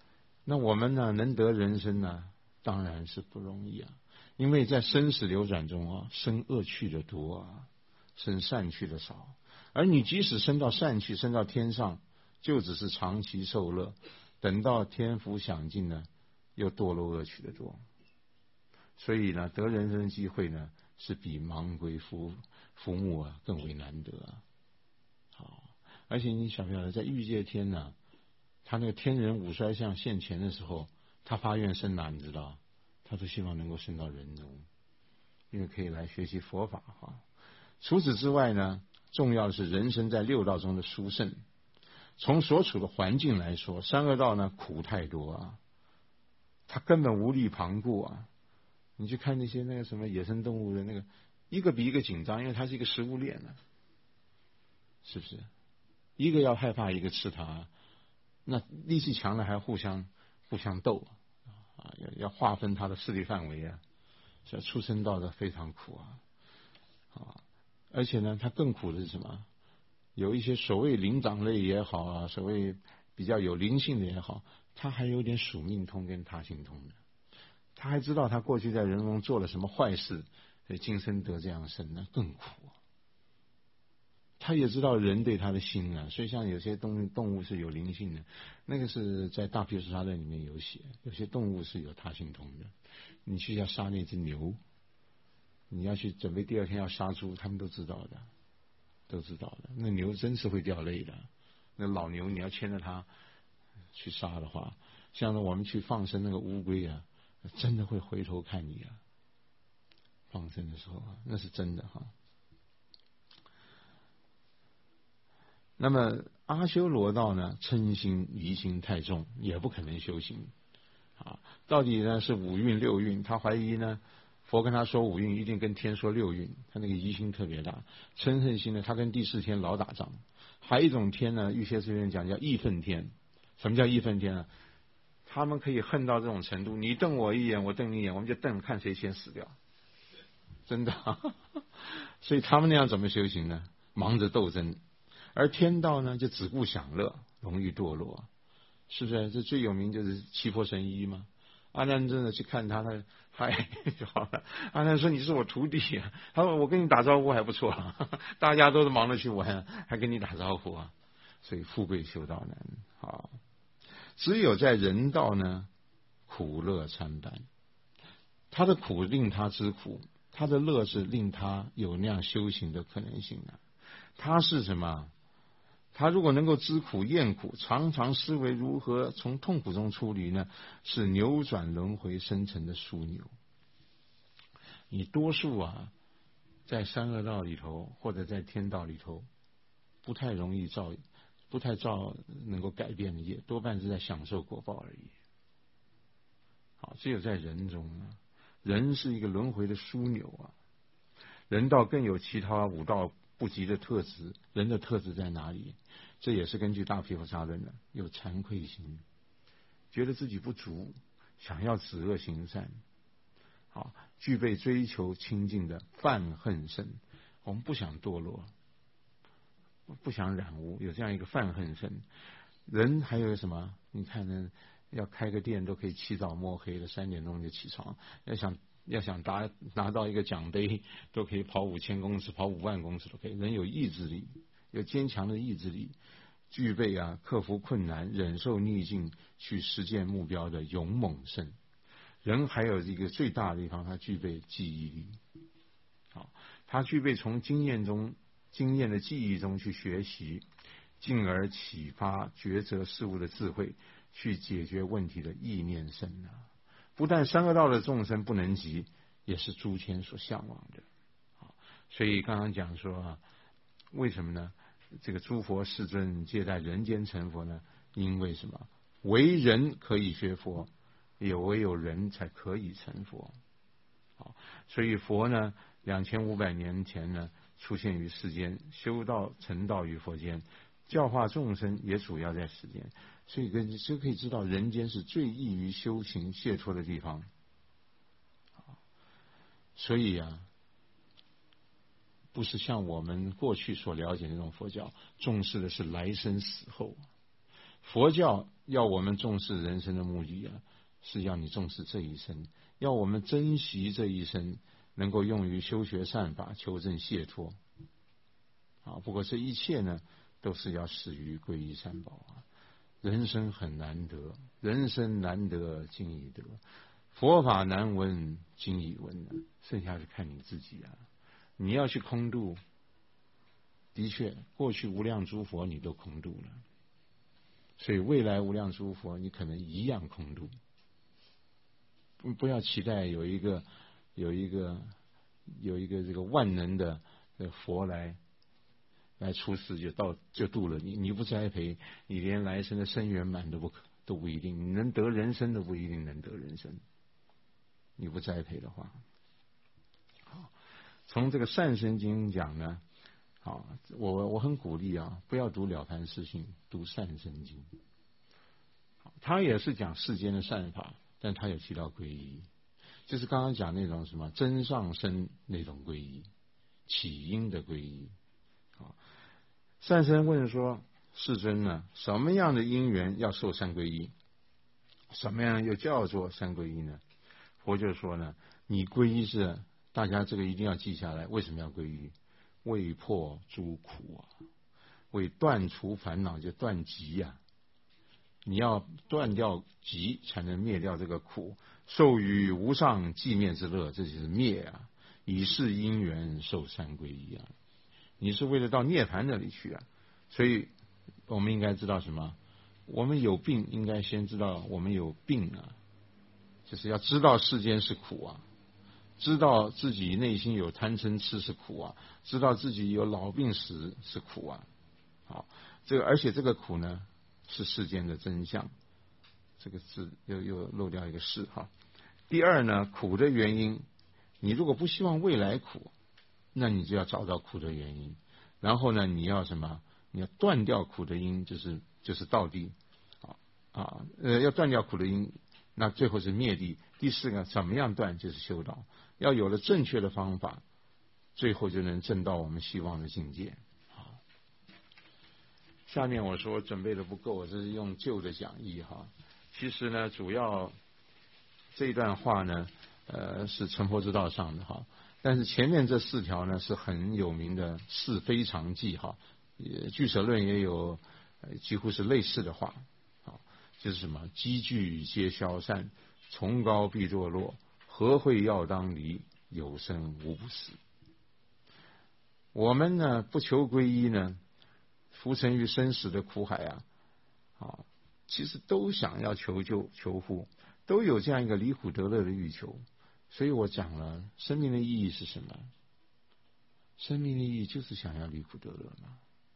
那我们呢，能得人生呢，当然是不容易啊。因为在生死流转中啊，生恶趣的多啊，生善趣的少。而你即使生到善趣，生到天上，就只是长期受乐，等到天福享尽呢，又堕落恶趣的多。所以呢，得人生的机会呢，是比盲龟浮木啊更为难得啊。好，而且你晓不晓得，在欲界天呢，他那个天人五衰相现前的时候，他发愿生哪？你知道？他都希望能够升到人中，因为可以来学习佛法哈。除此之外呢，重要的是人生在六道中的殊胜。从所处的环境来说，三恶道呢苦太多啊，他根本无力旁顾啊。你去看那些那个什么野生动物的那个，一个比一个紧张，因为它是一个食物链呢，是不是？一个要害怕一个吃它，那力气强的还互相斗啊，要划分它的势力范围啊。所以畜生道的非常苦啊，而且呢，它更苦的是什么？有一些所谓灵长类也好啊，所谓比较有灵性的也好，他还有点宿命通跟他心通的，他还知道他过去在人中做了什么坏事，所以今生得这样生，那更苦。他也知道人对他的心啊，所以像有些动物是有灵性的，那个是在大毗卢沙论里面有写，有些动物是有他心通的。你去要杀那只牛，你要去准备第二天要杀猪，他们都知道的。那牛真是会掉泪的。那老牛你要牵着它去杀的话，像我们去放生那个乌龟啊，真的会回头看你啊。放生的时候啊，那是真的哈。那么阿修罗道呢，嗔心疑心太重，也不可能修行啊。到底呢是五蕴六蕴，他怀疑呢，佛跟他说五蕴，一定跟天说六蕴，他那个疑心特别大。嗔恨心呢，他跟第四天老打仗。还有一种天呢，玉学师院讲叫义愤天。什么叫义愤天呢？他们可以恨到这种程度，你瞪我一眼，我瞪你一眼，我们就瞪看谁先死掉。真的所以他们那样怎么修行呢？忙着斗争。而天道呢，就只顾享乐，容易堕落，是不是？这最有名就是七佛神医嘛。阿难真的去看他，他嗨就好了。阿难说：“你是我徒弟啊。”他说：“我跟你打招呼还不错啊，大家都是忙着去玩，还跟你打招呼啊。”所以富贵修道难啊。只有在人道呢，苦乐参半。他的苦令他知苦，他的乐是令他有那样修行的可能性啊。他是什么？他如果能够知苦厌苦，常常思维如何从痛苦中出离呢，是扭转轮回生成的枢纽。你多数啊，在三恶道里头或者在天道里头，不太能够改变的业，多半是在享受果报而已。好，只有在人中啊，人是一个轮回的枢纽啊。人道更有其他五道不及的特质，人的特质在哪里？这也是根据大毗卢沙论的，有惭愧心，觉得自己不足，想要止恶行善，好，具备追求清净的泛恨身。我们不想堕落，不想染污，有这样一个泛恨身。人还有什么？你看呢？要开个店都可以起早摸黑的，3点钟就起床，要想拿到一个奖杯，都可以跑5000公尺，跑5万公尺都可以。人有意志力，有坚强的意志力，具备克服困难、忍受逆境、去实现目标的勇猛胜。人还有一个最大的地方，他具备记忆力。好，他具备从经验的记忆中去学习，进而启发抉择事物的智慧，去解决问题的意念胜啊。不但三恶道的众生不能及，也是诸天所向往的。所以刚刚讲说为什么呢？这个诸佛世尊皆在人间成佛呢？因为什么？为人可以学佛，也唯有人才可以成佛。好，所以佛呢，2500年前呢出现于世间，修道成道于佛间，教化众生也主要在世间。所以就可以知道，人间是最易于修行解脱的地方。所以不是像我们过去所了解的那种佛教，重视的是来生死后。佛教要我们重视人生的目的啊，是要你重视这一生，要我们珍惜这一生，能够用于修学善法，求证解脱。啊，不过这一切呢，都是要始于皈依三宝啊。人生很难得，人生难得今已得，佛法难闻今已闻啊，剩下是看你自己啊。你要去空度，的确，过去无量诸佛你都空度了，所以未来无量诸佛你可能一样空度。不要期待有一个这个万能的佛来出世就度了你，你不栽培，你连来生的生圆满都不一定，你能得人生都不一定能得人生，你不栽培的话。好，从这个善生经讲呢，好，我很鼓励啊，不要读了凡四训，读善生经。他也是讲世间的善法，但他有提到皈依，就是刚刚讲那种什么真上身那种皈依，起因的皈依。好，善生问说：世尊呢，什么样的因缘要受三皈依？什么样又叫做三皈依呢？佛就说呢，你皈依是大家这个一定要记下来，为什么要皈依？为破诸苦啊，为断除烦恼，就断集啊。你要断掉集，才能灭掉这个苦，受于无上寂灭之乐，这就是灭啊。以是因缘受三皈依啊，你是为了到涅槃那里去啊。所以我们应该知道什么？我们有病，应该先知道我们有病啊，就是要知道世间是苦啊，知道自己内心有贪嗔痴是苦啊，知道自己有老病死是苦啊。好，而且这个苦呢，是世间的真相。这个字又漏掉一个是哈。第二呢，苦的原因，你如果不希望未来苦，那你就要找到苦的原因。然后呢，你要什么？你要断掉苦的因，就是道地要断掉苦的因，那最后是灭地。第四个，怎么样断？就是修道。要有了正确的方法，最后就能证到我们希望的境界。好，下面我说准备的不够，我这是用旧的讲义哈。其实呢，主要这一段话呢，是成佛之道上的哈。但是前面这四条呢，是很有名的是非常记哈。俱舍论也有几乎是类似的话。好，就是什么？积聚皆消散，崇高必堕落，和会要当离，有生无不死。我们呢，不求皈依呢，浮沉于生死的苦海啊，其实都想要求救求护，都有这样一个离苦得乐的欲求。所以我讲了，生命的意义是什么？生命的意义就是想要离苦得乐嘛。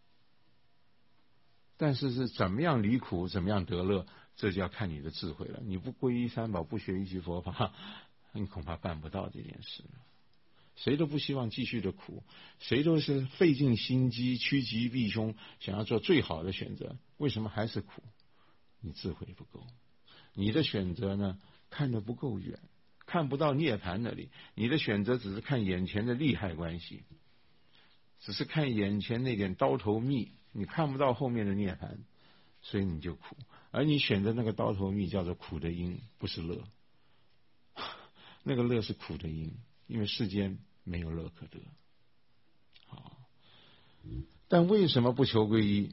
但是怎么样离苦，怎么样得乐，这就要看你的智慧了。你不皈依三宝，不学一切佛法，你恐怕办不到这件事。谁都不希望继续的苦，谁都是费尽心机，趋吉避凶，想要做最好的选择。为什么还是苦？你智慧不够，你的选择呢，看得不够远，看不到涅槃那里。你的选择只是看眼前的利害关系，只是看眼前那点刀头蜜，你看不到后面的涅槃，所以你就苦。而你选择那个刀头蜜叫做苦的因，不是乐。那个乐是苦的因，因为世间没有乐可得。好，但为什么不求皈依？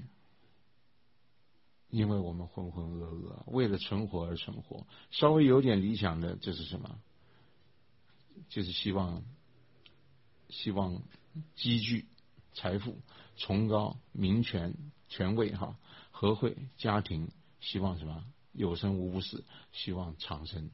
因为我们浑浑噩噩，为了存活而存活。稍微有点理想的就是什么？就是希望积聚财富、崇高、名权、权位哈，和会、家庭，希望什么？有生无不死，希望长生。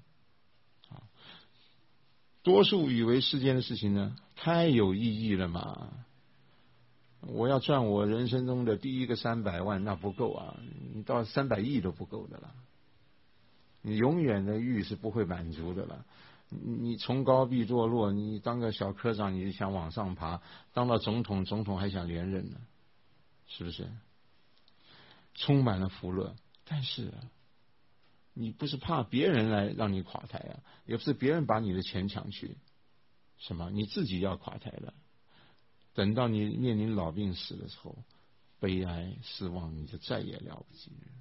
多数以为世间的事情呢，太有意义了嘛。我要赚我人生中的第一个300万，那不够啊，你到300亿都不够的了。你永远的欲是不会满足的了。你崇高必堕落，你当个小科长你就想往上爬，当到总统还想连任呢，是不是？充满了福乐，但是你不是怕别人来让你垮台啊，也不是别人把你的钱抢去，什么？你自己要垮台了。等到你面临老病死的时候，悲哀失望，你就再也了不起了，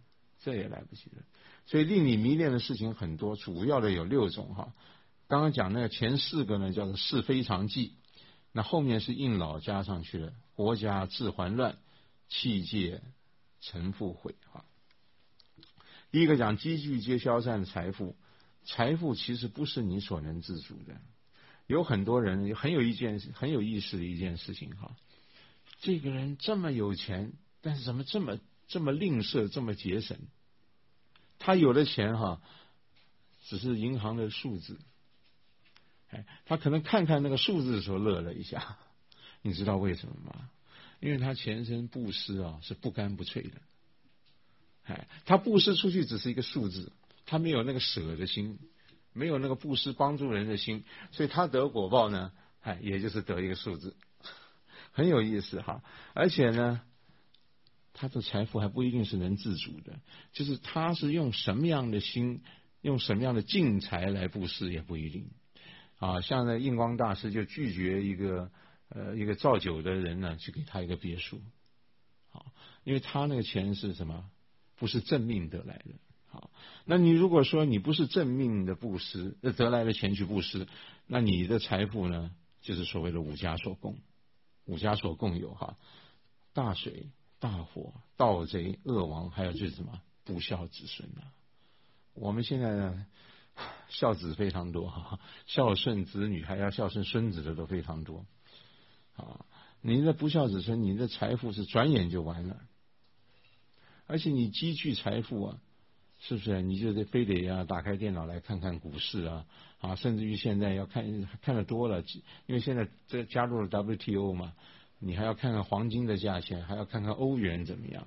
这也来不及了。所以令你迷恋的事情很多，主要的有6种哈。刚刚讲那个前4个呢，叫做是非常忌，那后面是应老加上去了，国家治环乱，气界成复毁哈。第一个讲积聚皆消散的财富，财富其实不是你所能自主的。有很多人很有意思的一件事情哈，这个人这么有钱，但是怎么这么吝啬，这么节省？他有的钱哈，只是银行的数字，他可能看看那个数字的时候乐了一下，你知道为什么吗？因为他前身布施啊是不干不脆的，他布施出去只是一个数字，他没有那个舍的心，没有那个布施帮助人的心，所以他得果报呢，也就是得一个数字，很有意思哈。而且呢，他的财富还不一定是能自主的，就是他是用什么样的心，用什么样的净财来布施也不一定。像那印光大师就拒绝一个造酒的人呢，去给他一个别墅，因为他那个钱是什么？不是正命得来的。好，那你如果说你不是正命的布施，得来的钱去布施，那你的财富呢，就是所谓的五家所共。五家所共有哈，大水、大火、盗贼、恶王，还有就是什么不孝子孙啊。我们现在呢，孝子非常多哈，孝顺子女还要孝顺孙子的都非常多。你的不孝子孙，你的财富是转眼就完了。而且你积聚财富啊，是不是？你就得非得打开电脑来看看股市啊，甚至于现在要看得多了，因为现在这加入了 WTO 嘛，你还要看看黄金的价钱，还要看看欧元怎么样。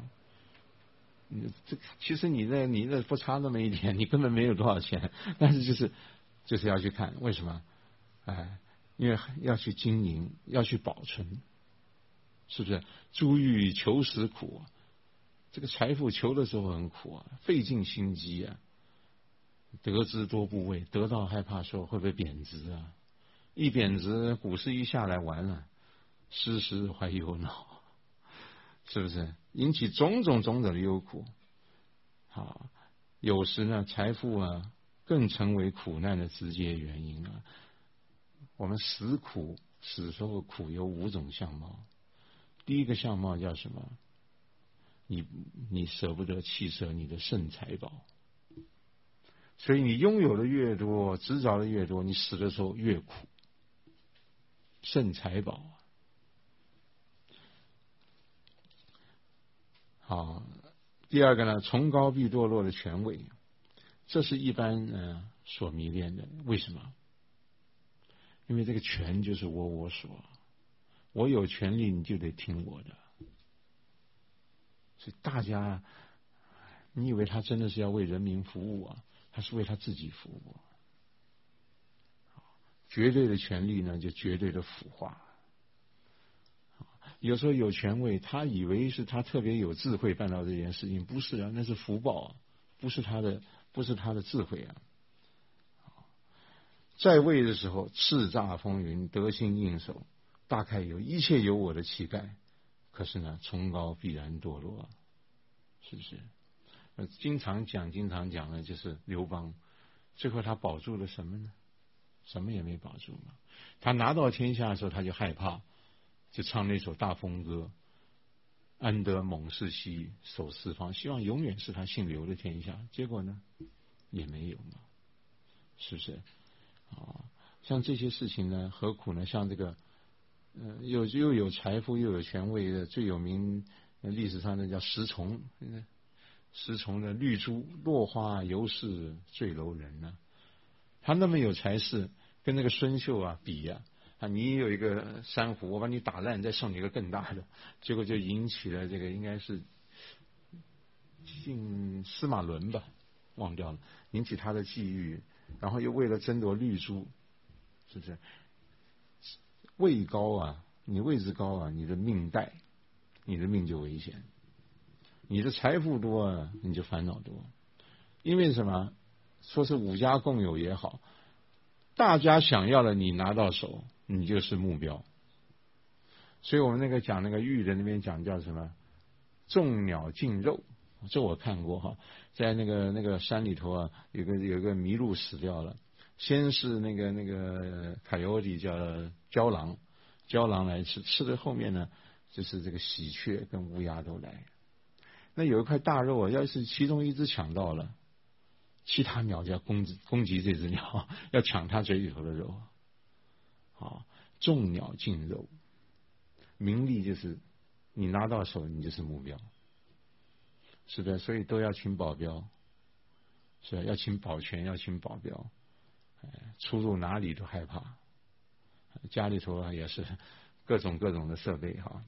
其实你的不差那么一点，你根本没有多少钱，但是就是要去看，为什么？因为要去经营，要去保存，是不是？珠玉求实苦，这个财富求的时候很苦啊，费尽心机啊，得之多不畏，得到害怕说会不会贬值啊？一贬值，股市一下来完了，时时怀忧恼，是不是？引起种种的忧苦。有时呢，财富啊，更成为苦难的直接原因啊。我们死时候苦有5种相貌。第一个相貌叫什么？你舍不得弃舍你的圣财宝，所以你拥有的越多，执着的越多，你死的时候越苦。圣财宝。好，第二个呢，崇高必堕落的权位，这是一般所迷恋的。为什么？因为这个权就是我所，我有权利你就得听我的。所以大家，你以为他真的是要为人民服务啊？他是为他自己服务。绝对的权利呢，就绝对的腐化。有时候有权位，他以为是他特别有智慧办到这件事情，不是啊，那是福报啊，不是他的智慧啊。在位的时候叱咤风云，得心应手，大概一切有我的气概，可是呢，崇高必然堕落，是不是？经常讲的就是刘邦，最后他保住了什么呢？什么也没保住嘛。他拿到天下的时候，他就害怕，就唱那首大风歌，安得猛士兮守四方，希望永远是他姓刘的天下。结果呢，也没有嘛，是不是？像这些事情呢，何苦呢？像这个又有财富又有权位的，最有名历史上的叫石崇，石崇的绿珠落花犹是坠楼人呢。他那么有才识，跟那个孙秀比你有一个珊瑚，我把你打烂，再送你一个更大的，结果就引起了这个应该是姓司马伦吧，忘掉了，引起他的觊觎，然后又为了争夺绿珠，是不是？位高你位置高你的命带，你的命就危险。你的财富多你就烦恼多。因为什么？说是5家共有也好，大家想要的你拿到手，你就是目标。所以我们讲那个玉的那边讲叫什么？众鸟竞肉这我看过哈，在那个山里头啊，有个麋鹿死掉了，先是那个凯尤里叫郊狼来吃的后面呢，就是这个喜鹊跟乌鸦都来。那有一块大肉啊，要是其中一只抢到了，其他鸟就要攻击这只鸟，要抢它嘴里头的肉。好，众鸟竞肉，名利就是你拿到手，你就是目标。是的，所以都要请保镖，是吧？要请保全，要请保镖，出入哪里都害怕。家里头啊也是各种的设备哈。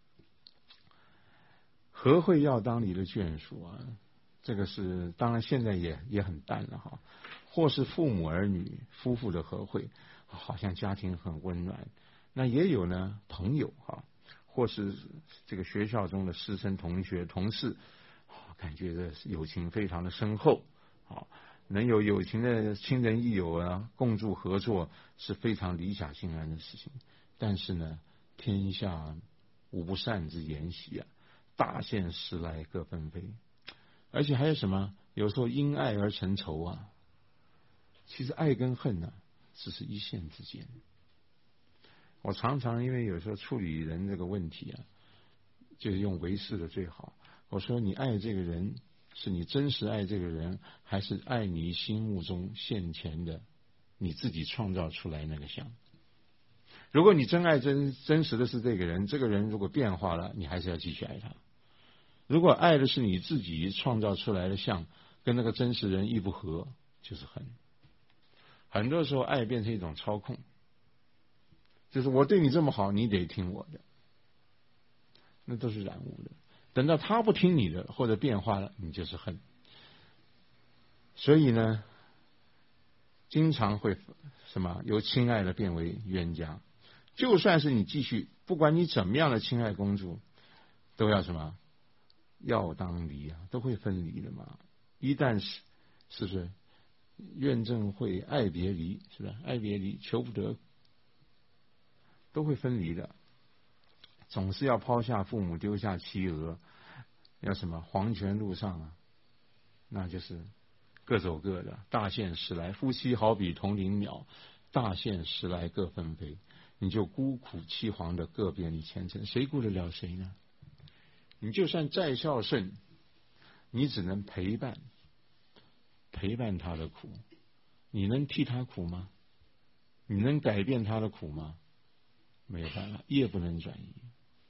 和会要当离的眷属啊，这个是当然现在也很淡了哈。或是父母儿女夫妇的和会，好像家庭很温暖。那也有呢朋友哈，或是这个学校中的师生同学同事，感觉这友情非常的深厚。好，能有友情的亲人益友啊，共助合作是非常理想心安的事情。但是呢，天下无不散之筵席啊，大限时来各纷飞。而且还有什么？有时候因爱而成仇啊。其实爱跟恨呢，只是一线之间。我常常因为有时候处理人这个问题啊，就是用唯识的最好。我说你爱这个人，是你真实爱这个人，还是爱你心目中现前的你自己创造出来那个像？如果你真爱真实的是这个人，这个人如果变化了，你还是要继续爱他。如果爱的是你自己创造出来的像，跟那个真实人意不合，就是恨。很多时候爱变成一种操控，就是我对你这么好，你得听我的，那都是染污的。等到他不听你的或者变化了，你就是恨。所以呢，经常会什么由亲爱的变为冤家。就算是你继续，不管你怎么样的亲爱公主，都要什么要当离啊，都会分离的嘛。一旦是不是怨憎会爱别离，是不是爱别离求不得，都会分离的。总是要抛下父母，丢下妻儿，要什么黄泉路上啊，那就是各走各的。大限时来，夫妻好比同林鸟，大限时来各纷飞。你就孤苦凄惶的各遍历前程，谁顾得了谁呢？你就算再孝顺，你只能陪伴他的苦，你能替他苦吗？你能改变他的苦吗？没有办法，业不能转移。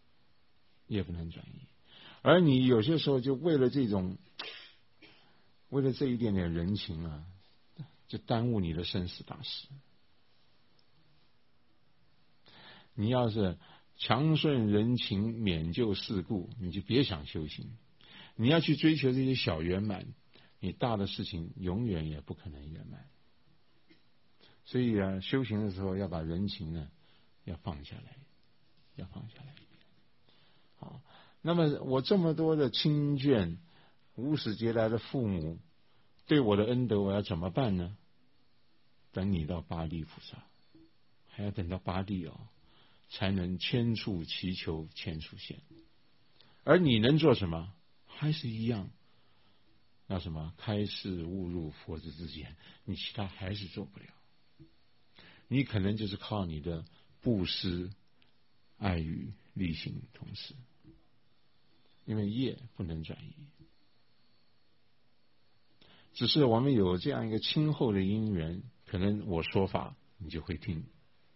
而你有些时候就为了这一点点人情啊，就耽误你的生死大事。你要是强顺人情，免救世故，你就别想修行。你要去追求这些小圆满，你大的事情永远也不可能圆满。所以啊，修行的时候要把人情呢要放下来。好，那么我这么多的亲眷，无始劫来的父母对我的恩德，我要怎么办呢？等你到八地菩萨，还要等到八地哦，才能千处祈求千处现。而你能做什么？还是一样，要什么开示悟入佛之之见，你其他还是做不了。你可能就是靠你的布施、爱语、力行同时，因为业不能转移。只是我们有这样一个亲厚的因缘，可能我说法你就会听。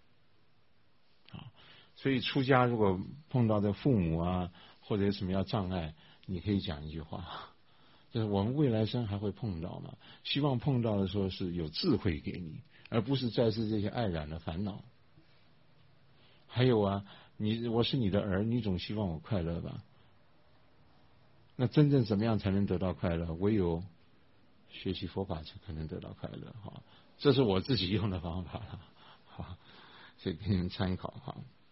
所以出家如果碰到的父母啊，或者有什么样障碍，你可以讲一句话，就是我们未来生还会碰到吗？希望碰到的时候是有智慧给你，而不是再是这些爱染的烦恼。还有啊，我是你的儿，你总希望我快乐吧？那真正怎么样才能得到快乐？唯有学习佛法才可能得到快乐。哈，这是我自己用的方法了，好，所以给你们参考哈。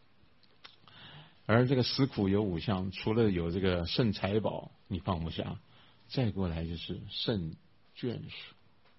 而这个死苦有五项，除了有这个圣财宝你放不下，再过来就是圣眷属，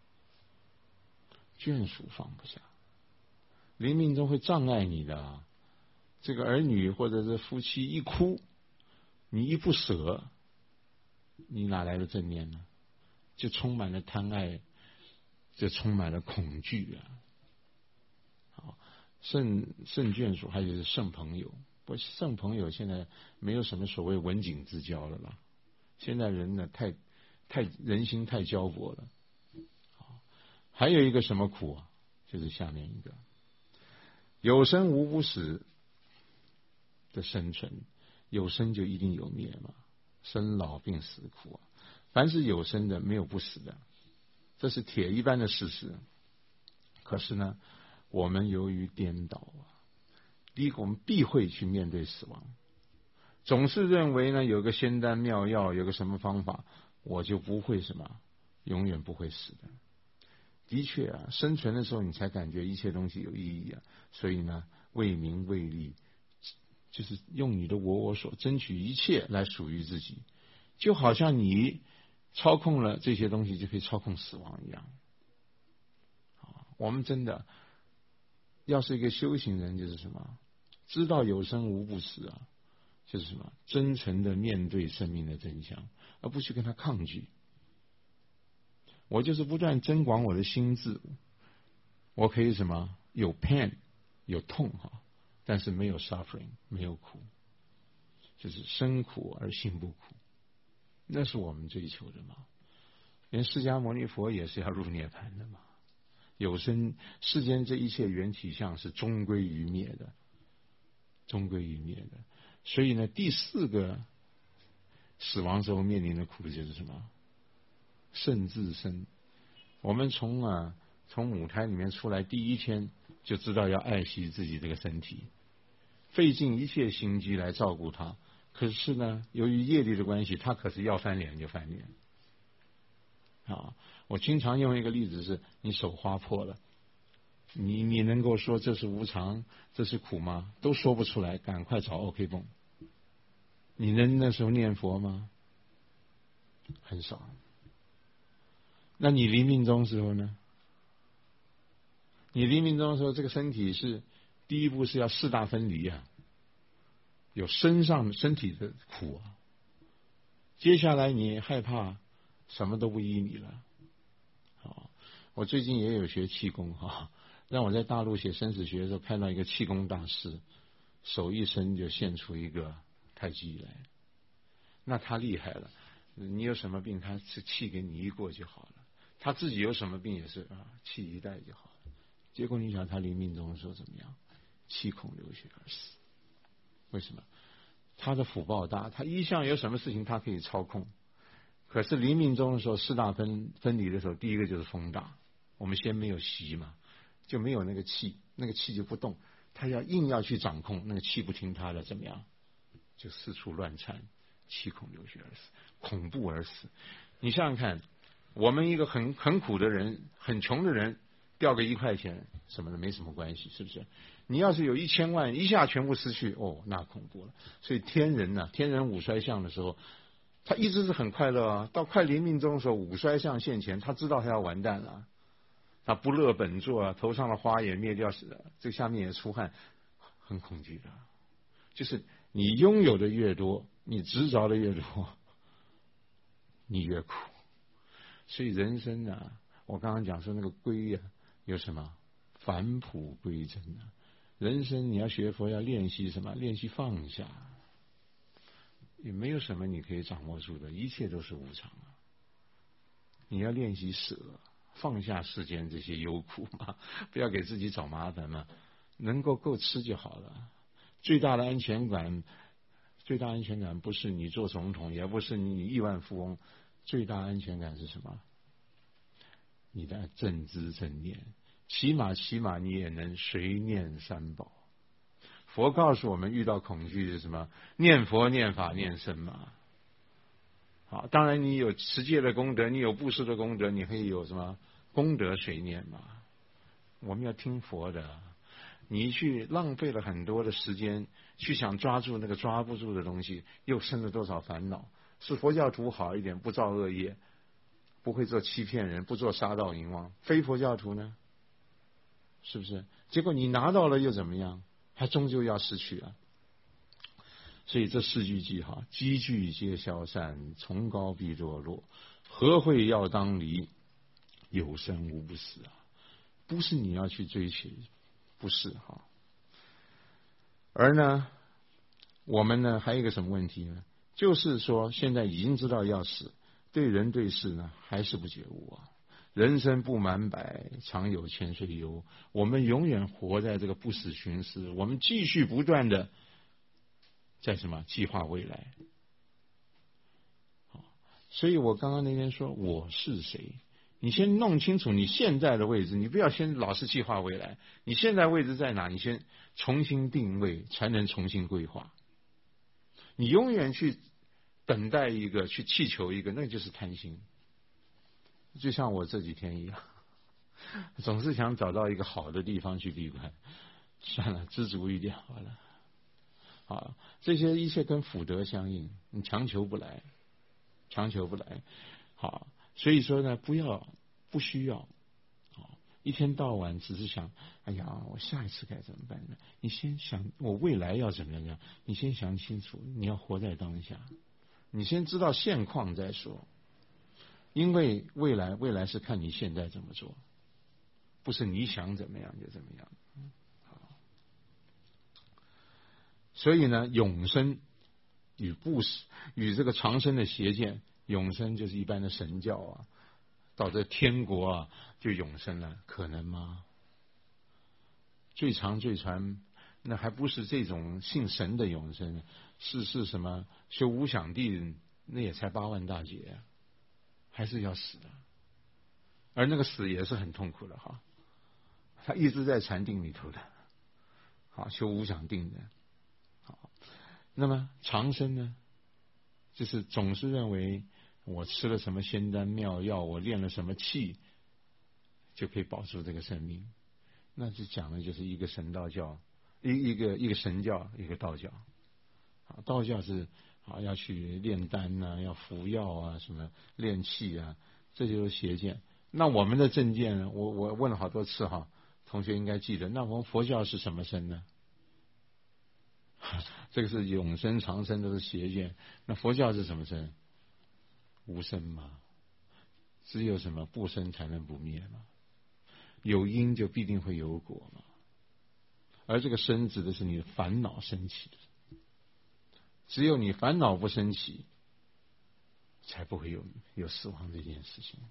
眷属放不下，临命中会障碍你的。这个儿女或者是夫妻一哭，你一不舍， 你哪来的正念呢？就充满了贪爱，就充满了恐惧啊！好，圣眷属还有是圣朋友，不，圣朋友现在没有什么所谓文景之交了啦。现在人呢，太人心太焦薄了。好，还有一个什么苦啊？就是下面一个有生无不死的生存，有生就一定有灭嘛，生老病死苦啊。凡是有生的，没有不死的，这是铁一般的事实。可是呢，我们由于颠倒啊，第一个我们避讳去面对死亡，总是认为呢有个仙丹妙药，有个什么方法，我就不会什么，永远不会死的。的确啊，生存的时候你才感觉一切东西有意义啊。所以呢，为名为利，就是用你的我所争取一切来属于自己，就好像你操控了这些东西，就可以操控死亡一样。我们真的要是一个修行人，就是什么，知道有生无不死啊，就是什么，真诚的面对生命的真相，而不去跟他抗拒。我就是不断增广我的心智，我可以什么，有 pain 有痛哈，但是没有 suffering 没有苦，就是生苦而心不苦，那是我们追求的嘛。连释迦牟尼佛也是要入涅槃的嘛。有生世间这一切缘起相是终归于灭的，终归于灭的。所以呢，第四个死亡时候面临的苦就是什么？圣自身。我们从母胎里面出来第一天就知道要爱惜自己这个身体，费尽一切心机来照顾它。可是呢，由于业力的关系，它可是要翻脸就翻脸。我经常用一个例子是，你手划破了，你能够说这是无常，这是苦吗？都说不出来，赶快找 OK 绷。你能那时候念佛吗？很少。那你临命终的时候呢？你临命终的时候，这个身体是第一步是要四大分离啊，有身体的苦啊。接下来你害怕什么都不依你了。我最近也有学气功让我在大陆写生死学的时候看到一个气功大师，手一伸就现出一个太极来，那他厉害了。你有什么病，他是气给你一过就好了。他自己有什么病也是气一带就好了。结果你想他临命终的时候怎么样？气孔流血而死。为什么？他的福报大，他一向有什么事情他可以操控。可是临命终的时候，四大分离的时候，第一个就是风大。我们先没有息嘛，就没有那个气，那个气就不动，他硬要去掌控，那个气不听他的，怎么样？就四处乱窜，气孔流血而死，恐怖而死。你想想看，我们一个很苦的人，很穷的人，掉个1块钱什么的没什么关系，是不是？你要是有1000万，一下全部失去，那恐怖了。所以天人五衰相的时候，他一直是很快乐啊。到快临命终的时候，五衰相现前，他知道他要完蛋了。他不乐本座啊，头上的花也灭掉，这下面也出汗，很恐惧的。就是你拥有的越多，你执着的越多，你越苦。所以人生我刚刚讲说那个归有什么？返璞归真啊。人生你要学佛，要练习什么？练习放下。也没有什么你可以掌握住的，一切都是无常啊。你要练习舍。放下世间这些忧苦嘛，不要给自己找麻烦嘛，能够吃就好了。最大的安全感不是你做总统，也不是你亿万富翁，最大安全感是什么？你的正知正念，起码你也能随念三宝。佛告诉我们，遇到恐惧是什么？念佛、念法、念僧嘛。好，当然你有持戒的功德，你有布施的功德，你可以有什么功德随念嘛？我们要听佛的。你去浪费了很多的时间，去想抓住那个抓不住的东西，又生了多少烦恼？是佛教徒好一点，不造恶业，不会做欺骗人，不做杀盗淫妄。非佛教徒呢？是不是？结果你拿到了又怎么样？还终究要失去啊。 所以这四句偈哈，积聚皆消散，崇高必堕落，和会要当离，有生无不死啊！不是你要去追求，不是哈。而呢，我们呢还有一个什么问题呢？就是说现在已经知道要死，对人对事呢还是不觉悟啊。人生不满百，常有千岁忧。我们永远活在这个不死寻思，我们继续不断的在什么计划未来。所以我刚刚那天说我是谁，你先弄清楚你现在的位置，你不要先老是计划未来。你现在位置在哪？你先重新定位，才能重新规划。你永远去等待一个，去祈求一个，那就是贪心。就像我这几天一样，总是想找到一个好的地方去闭关，算了，知足一点好了。好，这些一切跟福德相应，你强求不来，强求不来。好，所以说呢，不需要，一天到晚只是想，哎呀，我下一次该怎么办呢？你先想我未来要怎么样，你先想清楚，你要活在当下，你先知道现况再说。因为未来是看你现在怎么做，不是你想怎么样就怎么样。所以呢，永生与不死，与这个长生的邪见，永生就是一般的神教啊，到这天国啊就永生了，可能吗？最长那还不是这种信神的永生，是什么？修无想地，那也才8万大劫，还是要死的。而那个死也是很痛苦的哈，他一直在禅定里头的，好修无想定的。好，那么长生呢，就是总是认为我吃了什么仙丹妙药，我练了什么气，就可以保住这个生命。那就讲的就是一个神道教，一个神教，一个道教。道教是要去炼丹啊，要服药啊，什么炼气啊，这就是邪见。那我们的正见呢？我问了好多次哈，同学应该记得。那我们佛教是什么生呢？这个是永生长生都是邪见。那佛教是什么生？无生嘛，只有什么不生才能不灭嘛，有因就必定会有果嘛。而这个生指的是你的烦恼升起的，只有你烦恼不升起，才不会有死亡这件事情。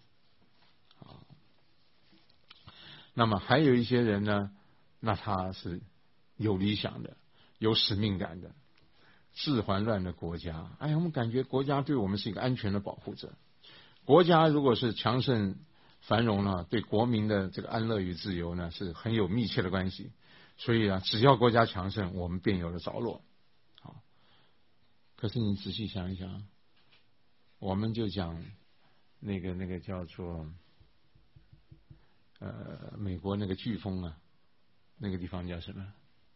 那么还有一些人呢，那他是有理想的，有使命感的，治环乱的国家。哎呀，我们感觉国家对我们是一个安全的保护者。国家如果是强盛繁荣呢，对国民的这个安乐与自由呢，是很有密切的关系。所以啊，只要国家强盛，我们便有了着落。好，可是你仔细想一想，我们就讲那个叫做美国那个飓风啊，那个地方叫什么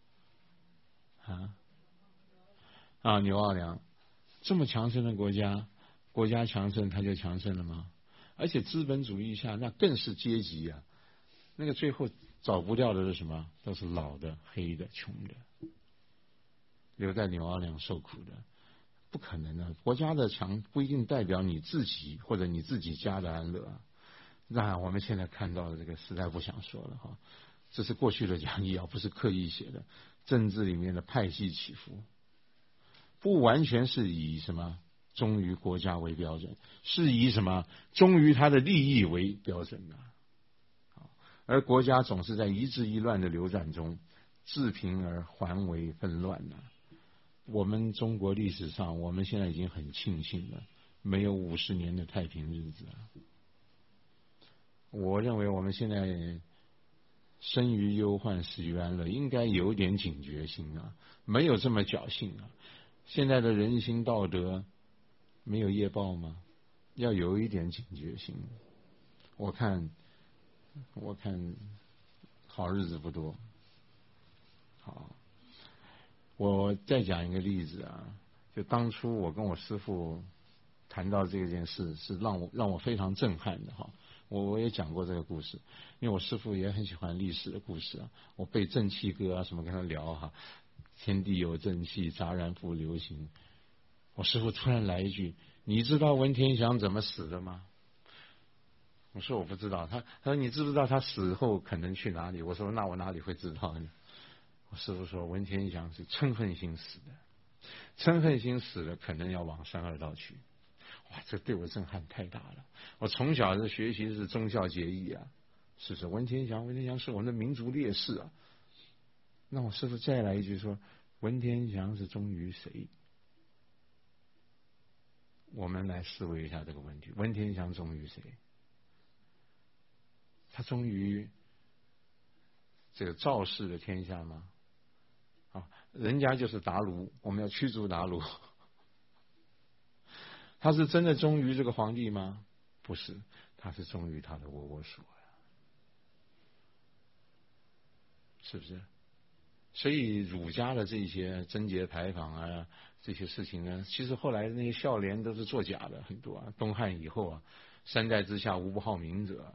纽奥良，这么强盛的国家强盛，它就强盛了吗？而且资本主义下，那更是阶级啊，那个最后找不掉的是什么？都是老的、黑的、穷的，留在纽奥良受苦的，不可能的。国家的强不一定代表你自己或者你自己家的安乐。那我们现在看到的这个实在不想说了哈，这是过去的讲义啊，不是刻意写的。政治里面的派系起伏，不完全是以什么忠于国家为标准，是以什么忠于他的利益为标准的。而国家总是在一治一乱的流转中，治平而还为纷乱呢。我们中国历史上，我们现在已经很庆幸了，没有50年的太平日子了。我认为我们现在生于忧患，死于安乐，应该有点警觉心啊，没有这么侥幸啊。现在的人心道德没有业报吗？要有一点警觉心。我看好日子不多。好，我再讲一个例子啊，就当初我跟我师父谈到这件事，是让我非常震撼的哈。我也讲过这个故事，因为我师父也很喜欢历史的故事啊，我背正气歌啊什么跟他聊哈， 天地有正气，杂然复流行。我师父突然来一句：“你知道文天祥怎么死的吗？”我说：“我不知道。”他说：“你知不知道他死后可能去哪里？”我说：“那我哪里会知道呢？”我师父说：“文天祥是嗔恨心死的，嗔恨心死了，可能要往三恶道去。”哇，这对我震撼太大了！我从小的学习是忠孝节义啊，是不是？文天祥是我们的民族烈士啊。那我师父再来一句说：“文天祥是忠于谁？”我们来思维一下这个问题：文天祥忠于谁？他忠于这个赵氏的天下吗？啊，人家就是鞑虏，我们要驱逐鞑虏。他是真的忠于这个皇帝吗？不是，他是忠于他的我所呀，是不是？所以儒家的这些贞节牌坊啊，这些事情呢，其实后来那些孝廉都是作假的，很多啊。东汉以后啊，三代之下无不好名者。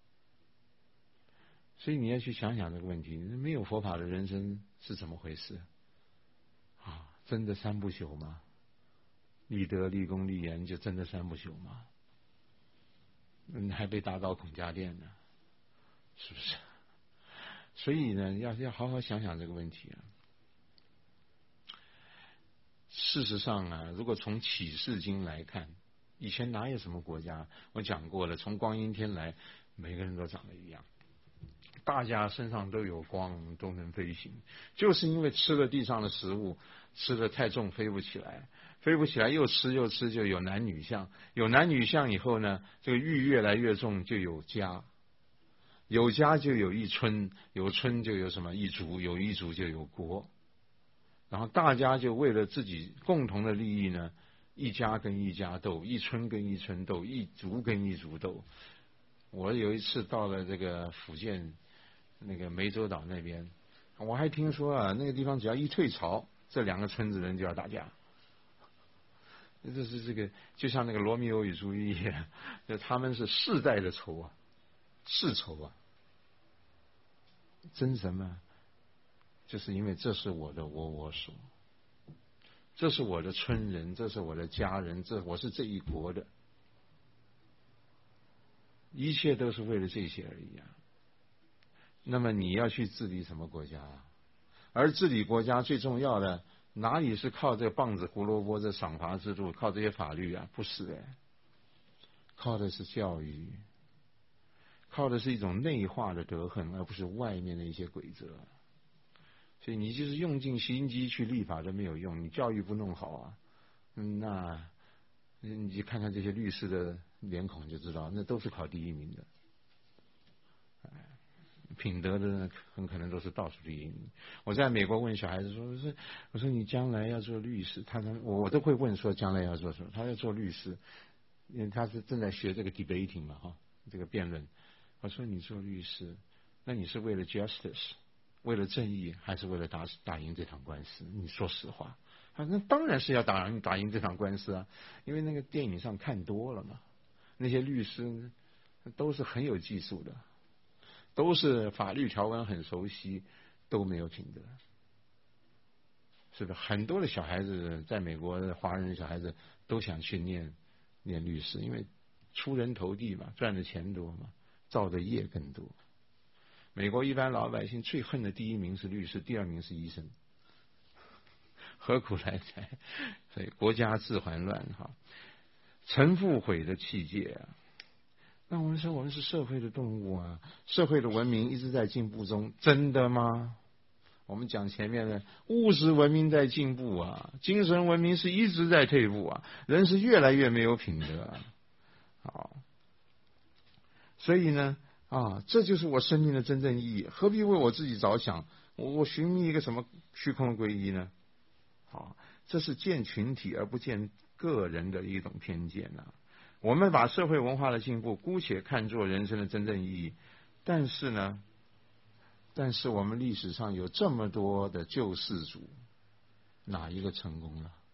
所以你要去想想这个问题，没有佛法的人生是怎么回事啊？真的三不朽吗？立德、立功、立言，就真的三不朽吗？还被打倒孔家店呢，是不是？所以呢，要好好想想这个问题啊。事实上啊，如果从启示经来看，以前哪有什么国家？我讲过了，从光阴天来，每个人都长得一样，大家身上都有光，都能飞行，就是因为吃了地上的食物，吃的太重，飞不起来。飞不起来，又吃，就有男女相。有男女相以后呢，这个欲越来越重，就有家。有家就有一村，有村就有什么一族，有一族就有国。然后大家就为了自己共同的利益呢，一家跟一家斗，一村跟一村斗，一族跟一族斗。我有一次到了这个福建那个湄洲岛那边，我还听说啊，那个地方只要一退潮，这两个村子人就要打架。这是这个，就像那个罗密欧与朱丽叶，他们是世代的仇啊，世仇啊，真什么？就是因为这是我的我所，这是我的村人，这是我的家人，我是这一国的，一切都是为了这些而已啊。那么你要去治理什么国家啊？而治理国家最重要的，哪里是靠这个棒子胡萝卜这赏罚制度，靠这些法律啊？不是哎，靠的是教育，靠的是一种内化的德行，而不是外面的一些规则。所以你就是用尽心机去立法都没有用，你教育不弄好啊，那你就看看这些律师的脸孔就知道，那都是考第一名的。品德的很可能都是倒数第一名。我在美国问小孩子说：“我说你将来要做律师？”我都会问说将来要做什么？他要做律师，因为他是正在学这个 debating 嘛，哈，这个辩论。我说你做律师，那你是为了 justice， 为了正义，还是为了打赢这场官司？你说实话。他说那当然是要打赢这场官司啊，因为那个电影上看多了嘛，那些律师都是很有技术的。都是法律条文很熟悉，都没有品德，是的。很多的小孩子在美国的华人小孩子都想去念律师，因为出人头地嘛，赚的钱多嘛，造的业更多。美国一般老百姓最恨的第一名是律师，第二名是医生，何苦来哉？所以国家治环乱哈，陈复毁的气节啊。那我们说我们是社会的动物啊，社会的文明一直在进步中，真的吗？我们讲前面的物质文明在进步啊，精神文明是一直在退步啊，人是越来越没有品德啊。好，所以呢这就是我生命的真正意义，何必为我自己着想？我寻觅一个什么虚空归一呢？好，这是见群体而不见个人的一种偏见啊。我们把社会文化的进步姑且看作人生的真正意义，但是我们历史上有这么多的救世主，哪一个成功了？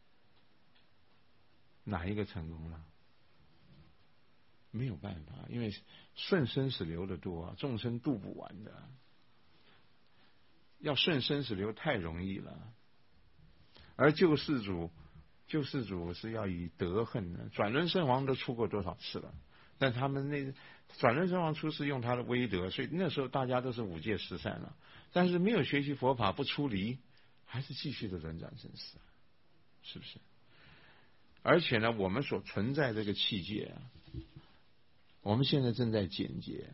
哪一个成功了？没有办法，因为顺生死流的多，众生渡不完的。要顺生死流太容易了， 而救世主是要以德恨的。转轮圣王都出过多少次了？但他们那转轮圣王出世用他的威德，所以那时候大家都是五戒十善了。但是没有学习佛法，不出离，还是继续的轮转生死，是不是？而且呢，我们所存在这个器界啊，我们现在正在简洁，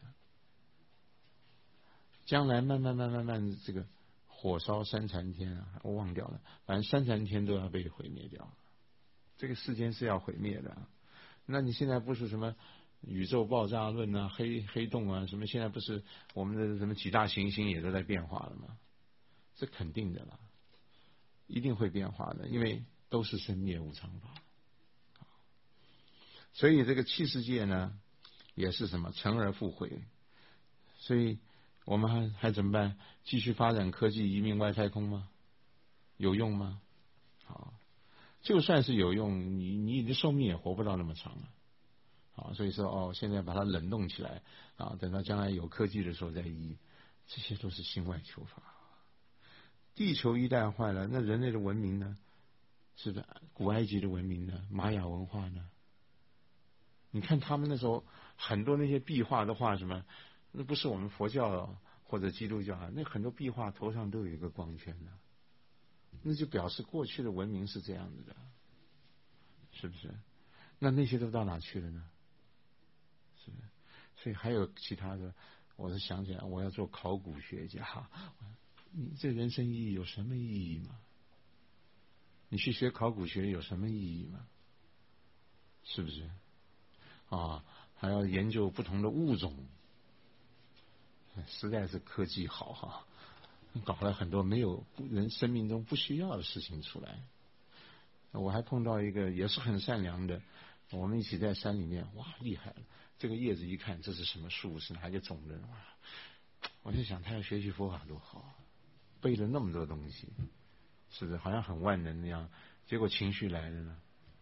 将来慢慢这个火烧三禅天啊，我忘掉了，反正三禅天都要被毁灭掉，这个世间是要毁灭的啊。那你现在不是什么宇宙爆炸论啊、黑洞啊什么，现在不是我们的什么几大行星也都在变化了吗？这肯定的啦，一定会变化的，因为都是生灭无常法。所以这个器世界呢，也是什么成而复毁。所以我们还怎么办？继续发展科技，移民外太空吗？有用吗？好，就算是有用，你的寿命也活不到那么长了。好，所以说现在把它冷冻起来啊，等到将来有科技的时候再移，这些都是心外求法。地球一旦坏了，那人类的文明呢？是不是古埃及的文明呢？玛雅文化呢？你看他们那时候很多那些壁画的画什么，那不是我们佛教或者基督教啊，那很多壁画头上都有一个光圈的，那就表示过去的文明是这样子的，是不是？那些都到哪去了呢？是不是？所以还有其他的，我是想起来我要做考古学家，你这人生意义有什么意义吗？你去学考古学有什么意义吗？是不是？还要研究不同的物种，实在是科技好哈，搞了很多没有人生命中不需要的事情出来。我还碰到一个也是很善良的，我们一起在山里面，哇，厉害了！这个叶子一看，这是什么树？是哪个种的？哇！我就想他要学习佛法多好，背了那么多东西，是不是好像很万能那样？结果情绪来了呢？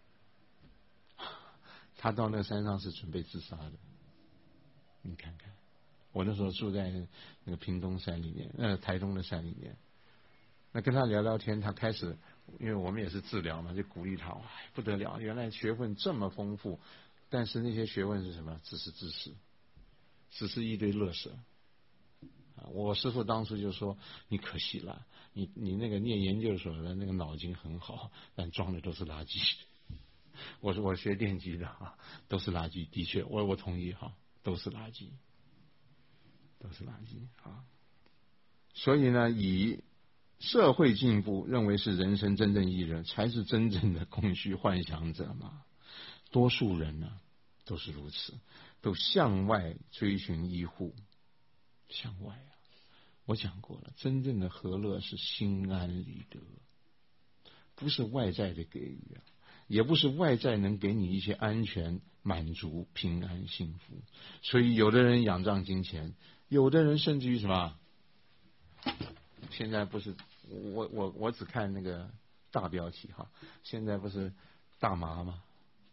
他到那个山上是准备自杀的，你看看。我那时候住在那个屏东山里面，台东的山里面。那跟他聊聊天，他开始，因为我们也是治疗嘛，就鼓励他，哇，不得了，原来学问这么丰富，但是那些学问是什么？只是知识，只是一堆垃圾。我师父当初就说，你可惜了，你那个念研究所的那个脑筋很好，但装的都是垃圾。我说我学电机的都是垃圾，的确，我同意都是垃圾，都是垃圾啊。所以呢，以社会进步认为是人生真正意义的，才是真正的空虚幻想者嘛。多数人呢都是如此，都向外追寻依护，向外啊。我讲过了，真正的和乐是心安理得，不是外在的给予啊。也不是外在能给你一些安全、满足、平安、幸福。所以有的人仰仗金钱，有的人甚至于什么？现在不是我只看那个大标题现在不是大麻吗？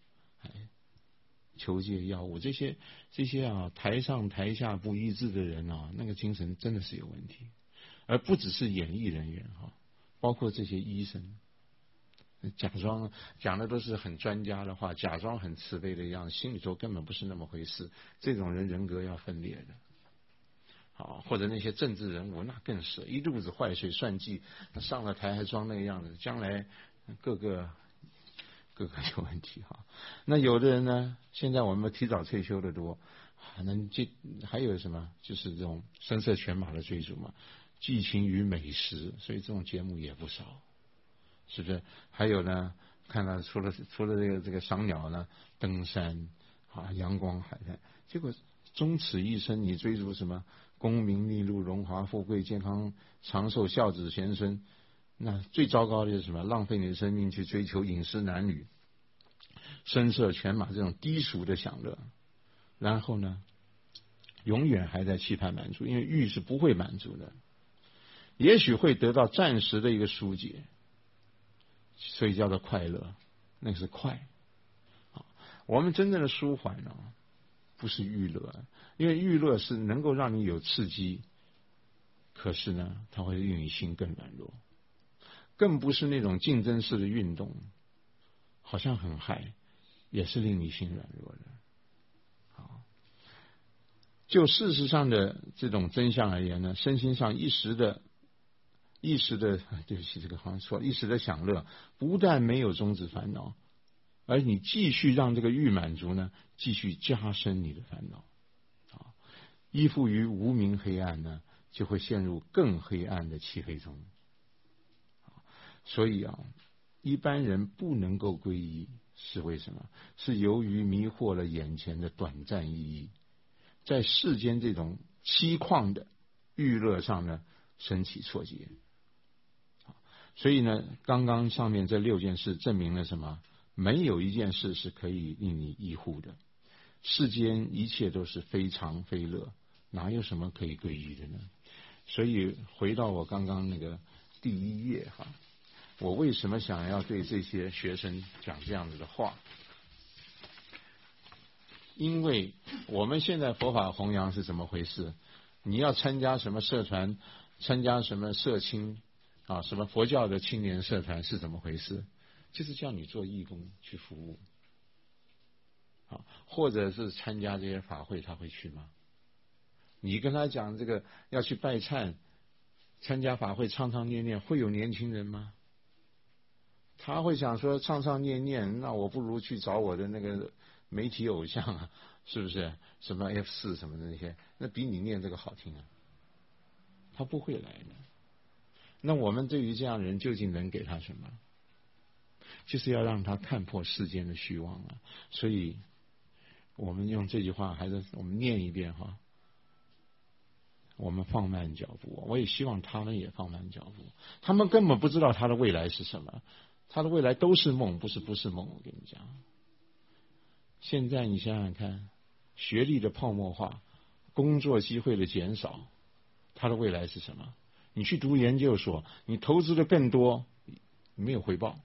求戒药物这些台上台下不一致的人那个精神真的是有问题，而不只是演艺人员包括这些医生。假装讲的都是很专家的话，假装很慈悲的样子，心里头根本不是那么回事。这种人人格要分裂的。或者那些政治人物那更是一肚子坏水算计，上了台还装那个样子，将来各个有问题那有的人呢，现在我们提早退休的多，还有什么就是这种声色犬马的追逐嘛，寄情于美食，所以这种节目也不少。是不是？还有呢？看到除了这个赏鸟呢，登山阳光海滩，结果终此一生你追逐什么？功名利禄、荣华富贵、健康长寿、孝子贤孙。那最糟糕的是什么？浪费你的生命去追求饮食男女、声色犬马这种低俗的享乐，然后呢，永远还在期盼满足，因为欲是不会满足的，也许会得到暂时的一个疏解。所以叫做快乐，那个是快。我们真正的舒缓不是娱乐，因为娱乐是能够让你有刺激，可是呢，它会令你心更软弱。 更不是那种竞争式的运动，好像很嗨，也是令你心软弱的。好，就事实上的这种真相而言呢，身心上一时的，对不起，这个好像说一时的享乐，不但没有终止烦恼，而你继续让这个欲满足呢，继续加深你的烦恼。依附于无明黑暗呢，就会陷入更黑暗的漆黑中。所以一般人不能够皈依，是为什么？是由于迷惑了眼前的短暂意义，在世间这种凄旷的欲乐上呢，升起错觉。所以呢，刚刚上面这6件事证明了什么？没有一件事是可以令你依附的。世间一切都是非常非乐，哪有什么可以皈依的呢？所以回到我刚刚那个第1页我为什么想要对这些学生讲这样子的话？因为我们现在佛法弘扬是怎么回事？你要参加什么社团，参加什么社青什么佛教的青年社团是怎么回事？就是叫你做义工去服务或者是参加这些法会，他会去吗？你跟他讲这个要去拜忏，参加法会唱唱念念，会有年轻人吗？他会想说唱唱念念，那我不如去找我的那个媒体偶像是不是？什么 F4什么的那些，那比你念这个好听他不会来的。那我们对于这样的人究竟能给他什么？就是要让他看破世间的虚妄所以我们用这句话，还是我们念一遍我们放慢脚步。我也希望他们也放慢脚步。他们根本不知道他的未来是什么，他的未来都是梦，不是梦。我跟你讲，现在你想想看，学历的泡沫化，工作机会的减少，他的未来是什么？你去读研究所，你投资的更多，没有回报，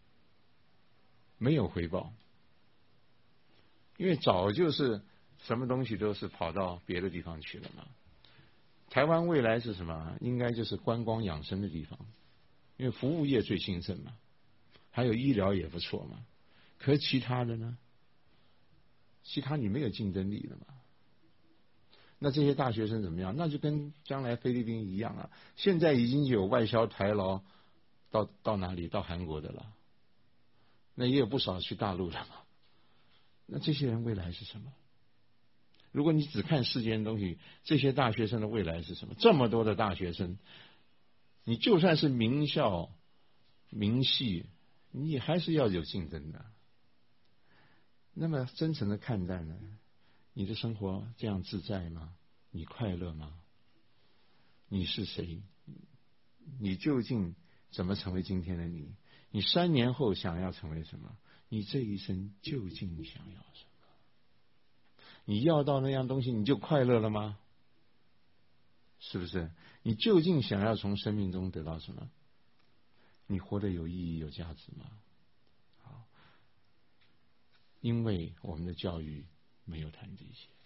因为早就是什么东西都是跑到别的地方去了嘛。台湾未来是什么？应该就是观光养生的地方，因为服务业最兴盛嘛，还有医疗也不错嘛。可是其他的呢？其他你没有竞争力了嘛。那这些大学生怎么样？那就跟将来菲律宾一样现在已经有外销台劳到哪里？到韩国的了。那也有不少去大陆的嘛。那这些人未来是什么？如果你只看世间的东西，这些大学生的未来是什么？这么多的大学生，你就算是名校名系，你还是要有竞争的。那么真诚的看待呢？你的生活这样自在吗？你快乐吗？你是谁？你究竟怎么成为今天的你？你3年后想要成为什么？你这一生究竟想要什么？你要到那样东西，你就快乐了吗？是不是？你究竟想要从生命中得到什么？你活得有意义、有价值吗？好，因为我们的教育没有谈这些，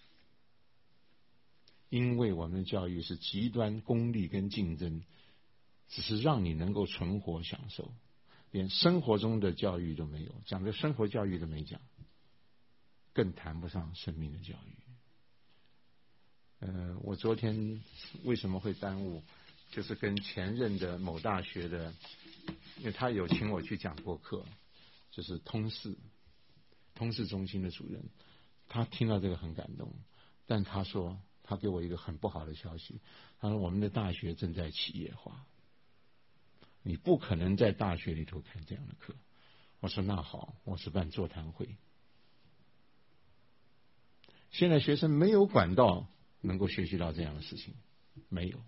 因为我们的教育是极端功利跟竞争，只是让你能够存活享受，连生活中的教育都没有，讲的生活教育都没讲，更谈不上生命的教育。我昨天为什么会耽误，就是跟前任的某大学的，因为他有请我去讲过课，就是通识中心的主任，他听到这个很感动，但他说他给我一个很不好的消息，他说我们的大学正在企业化，你不可能在大学里头看这样的课。我说那好，我是办座谈会。现在学生没有管道能够学习到这样的事情，没有，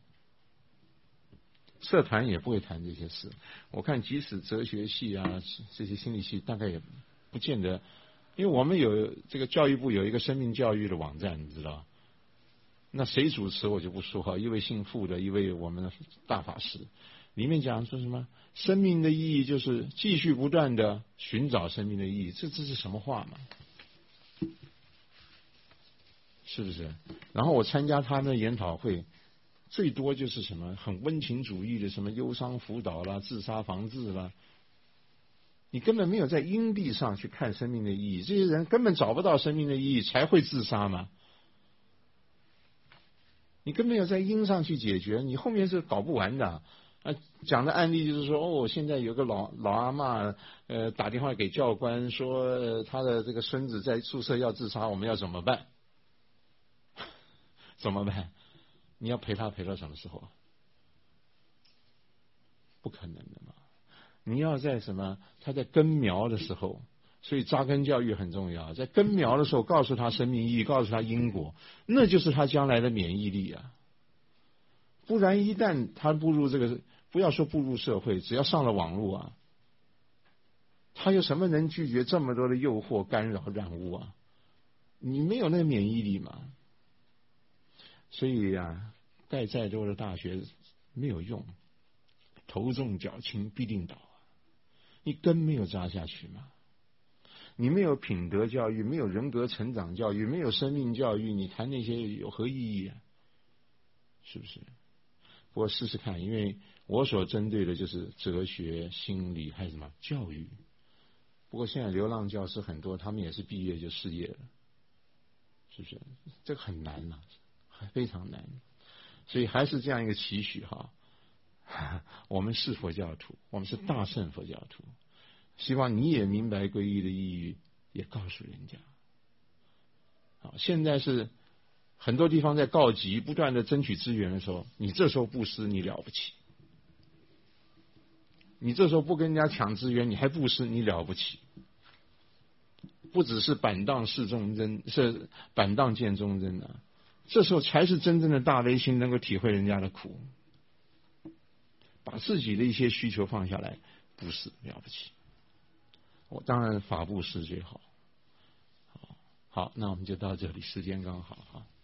社团也不会谈这些事。我看即使哲学系这些心理系大概也不见得，因为我们有这个教育部有一个生命教育的网站，你知道，那谁主持我就不说一位姓傅的，一位我们的大法师，里面讲说什么生命的意义就是继续不断的寻找生命的意义，这是什么话嘛？是不是？然后我参加他们的研讨会， 最多就是什么很温情主义的什么忧伤辅导啦、自杀防治啦，你根本没有在因地上去看生命的意义，这些人根本找不到生命的意义，才会自杀嘛。你根本没有在因上去解决，你后面是搞不完的。讲的案例就是说，现在有个老阿嬷，打电话给教官说，他的这个孙子在宿舍要自杀，我们要怎么办？怎么办？你要陪他陪到什么时候？不可能的嘛！你要在什么？他在根苗的时候，所以扎根教育很重要。在根苗的时候，告诉他生命意义，告诉他因果，那就是他将来的免疫力啊。不然一旦他步入这个，不要说步入社会，只要上了网络啊，他有什么能拒绝这么多的诱惑、干扰、染污啊？你没有那个免疫力嘛？所以啊，盖再多的大学没有用，头重脚轻必定倒啊！你根没有扎下去嘛？你没有品德教育，没有人格成长教育，没有生命教育，你谈那些有何意义啊？是不是？不过试试看，因为我所针对的就是哲学、心理还有什么教育。不过现在流浪教师很多，他们也是毕业就失业了，是不是？这个很难啊，非常难。所以还是这样一个期许哈，我们是佛教徒，我们是大乘佛教徒，希望你也明白皈依的意义，也告诉人家。好，现在是很多地方在告急，不断的争取资源的时候，你这时候布施，你了不起；你这时候不跟人家抢资源，你还布施，你了不起。不只是板荡示众真，是板荡见众真啊！这时候才是真正的大悲心，能够体会人家的苦，把自己的一些需求放下来，布施了不起。我当然法布施最好。好，那我们就到这里，时间刚好哈。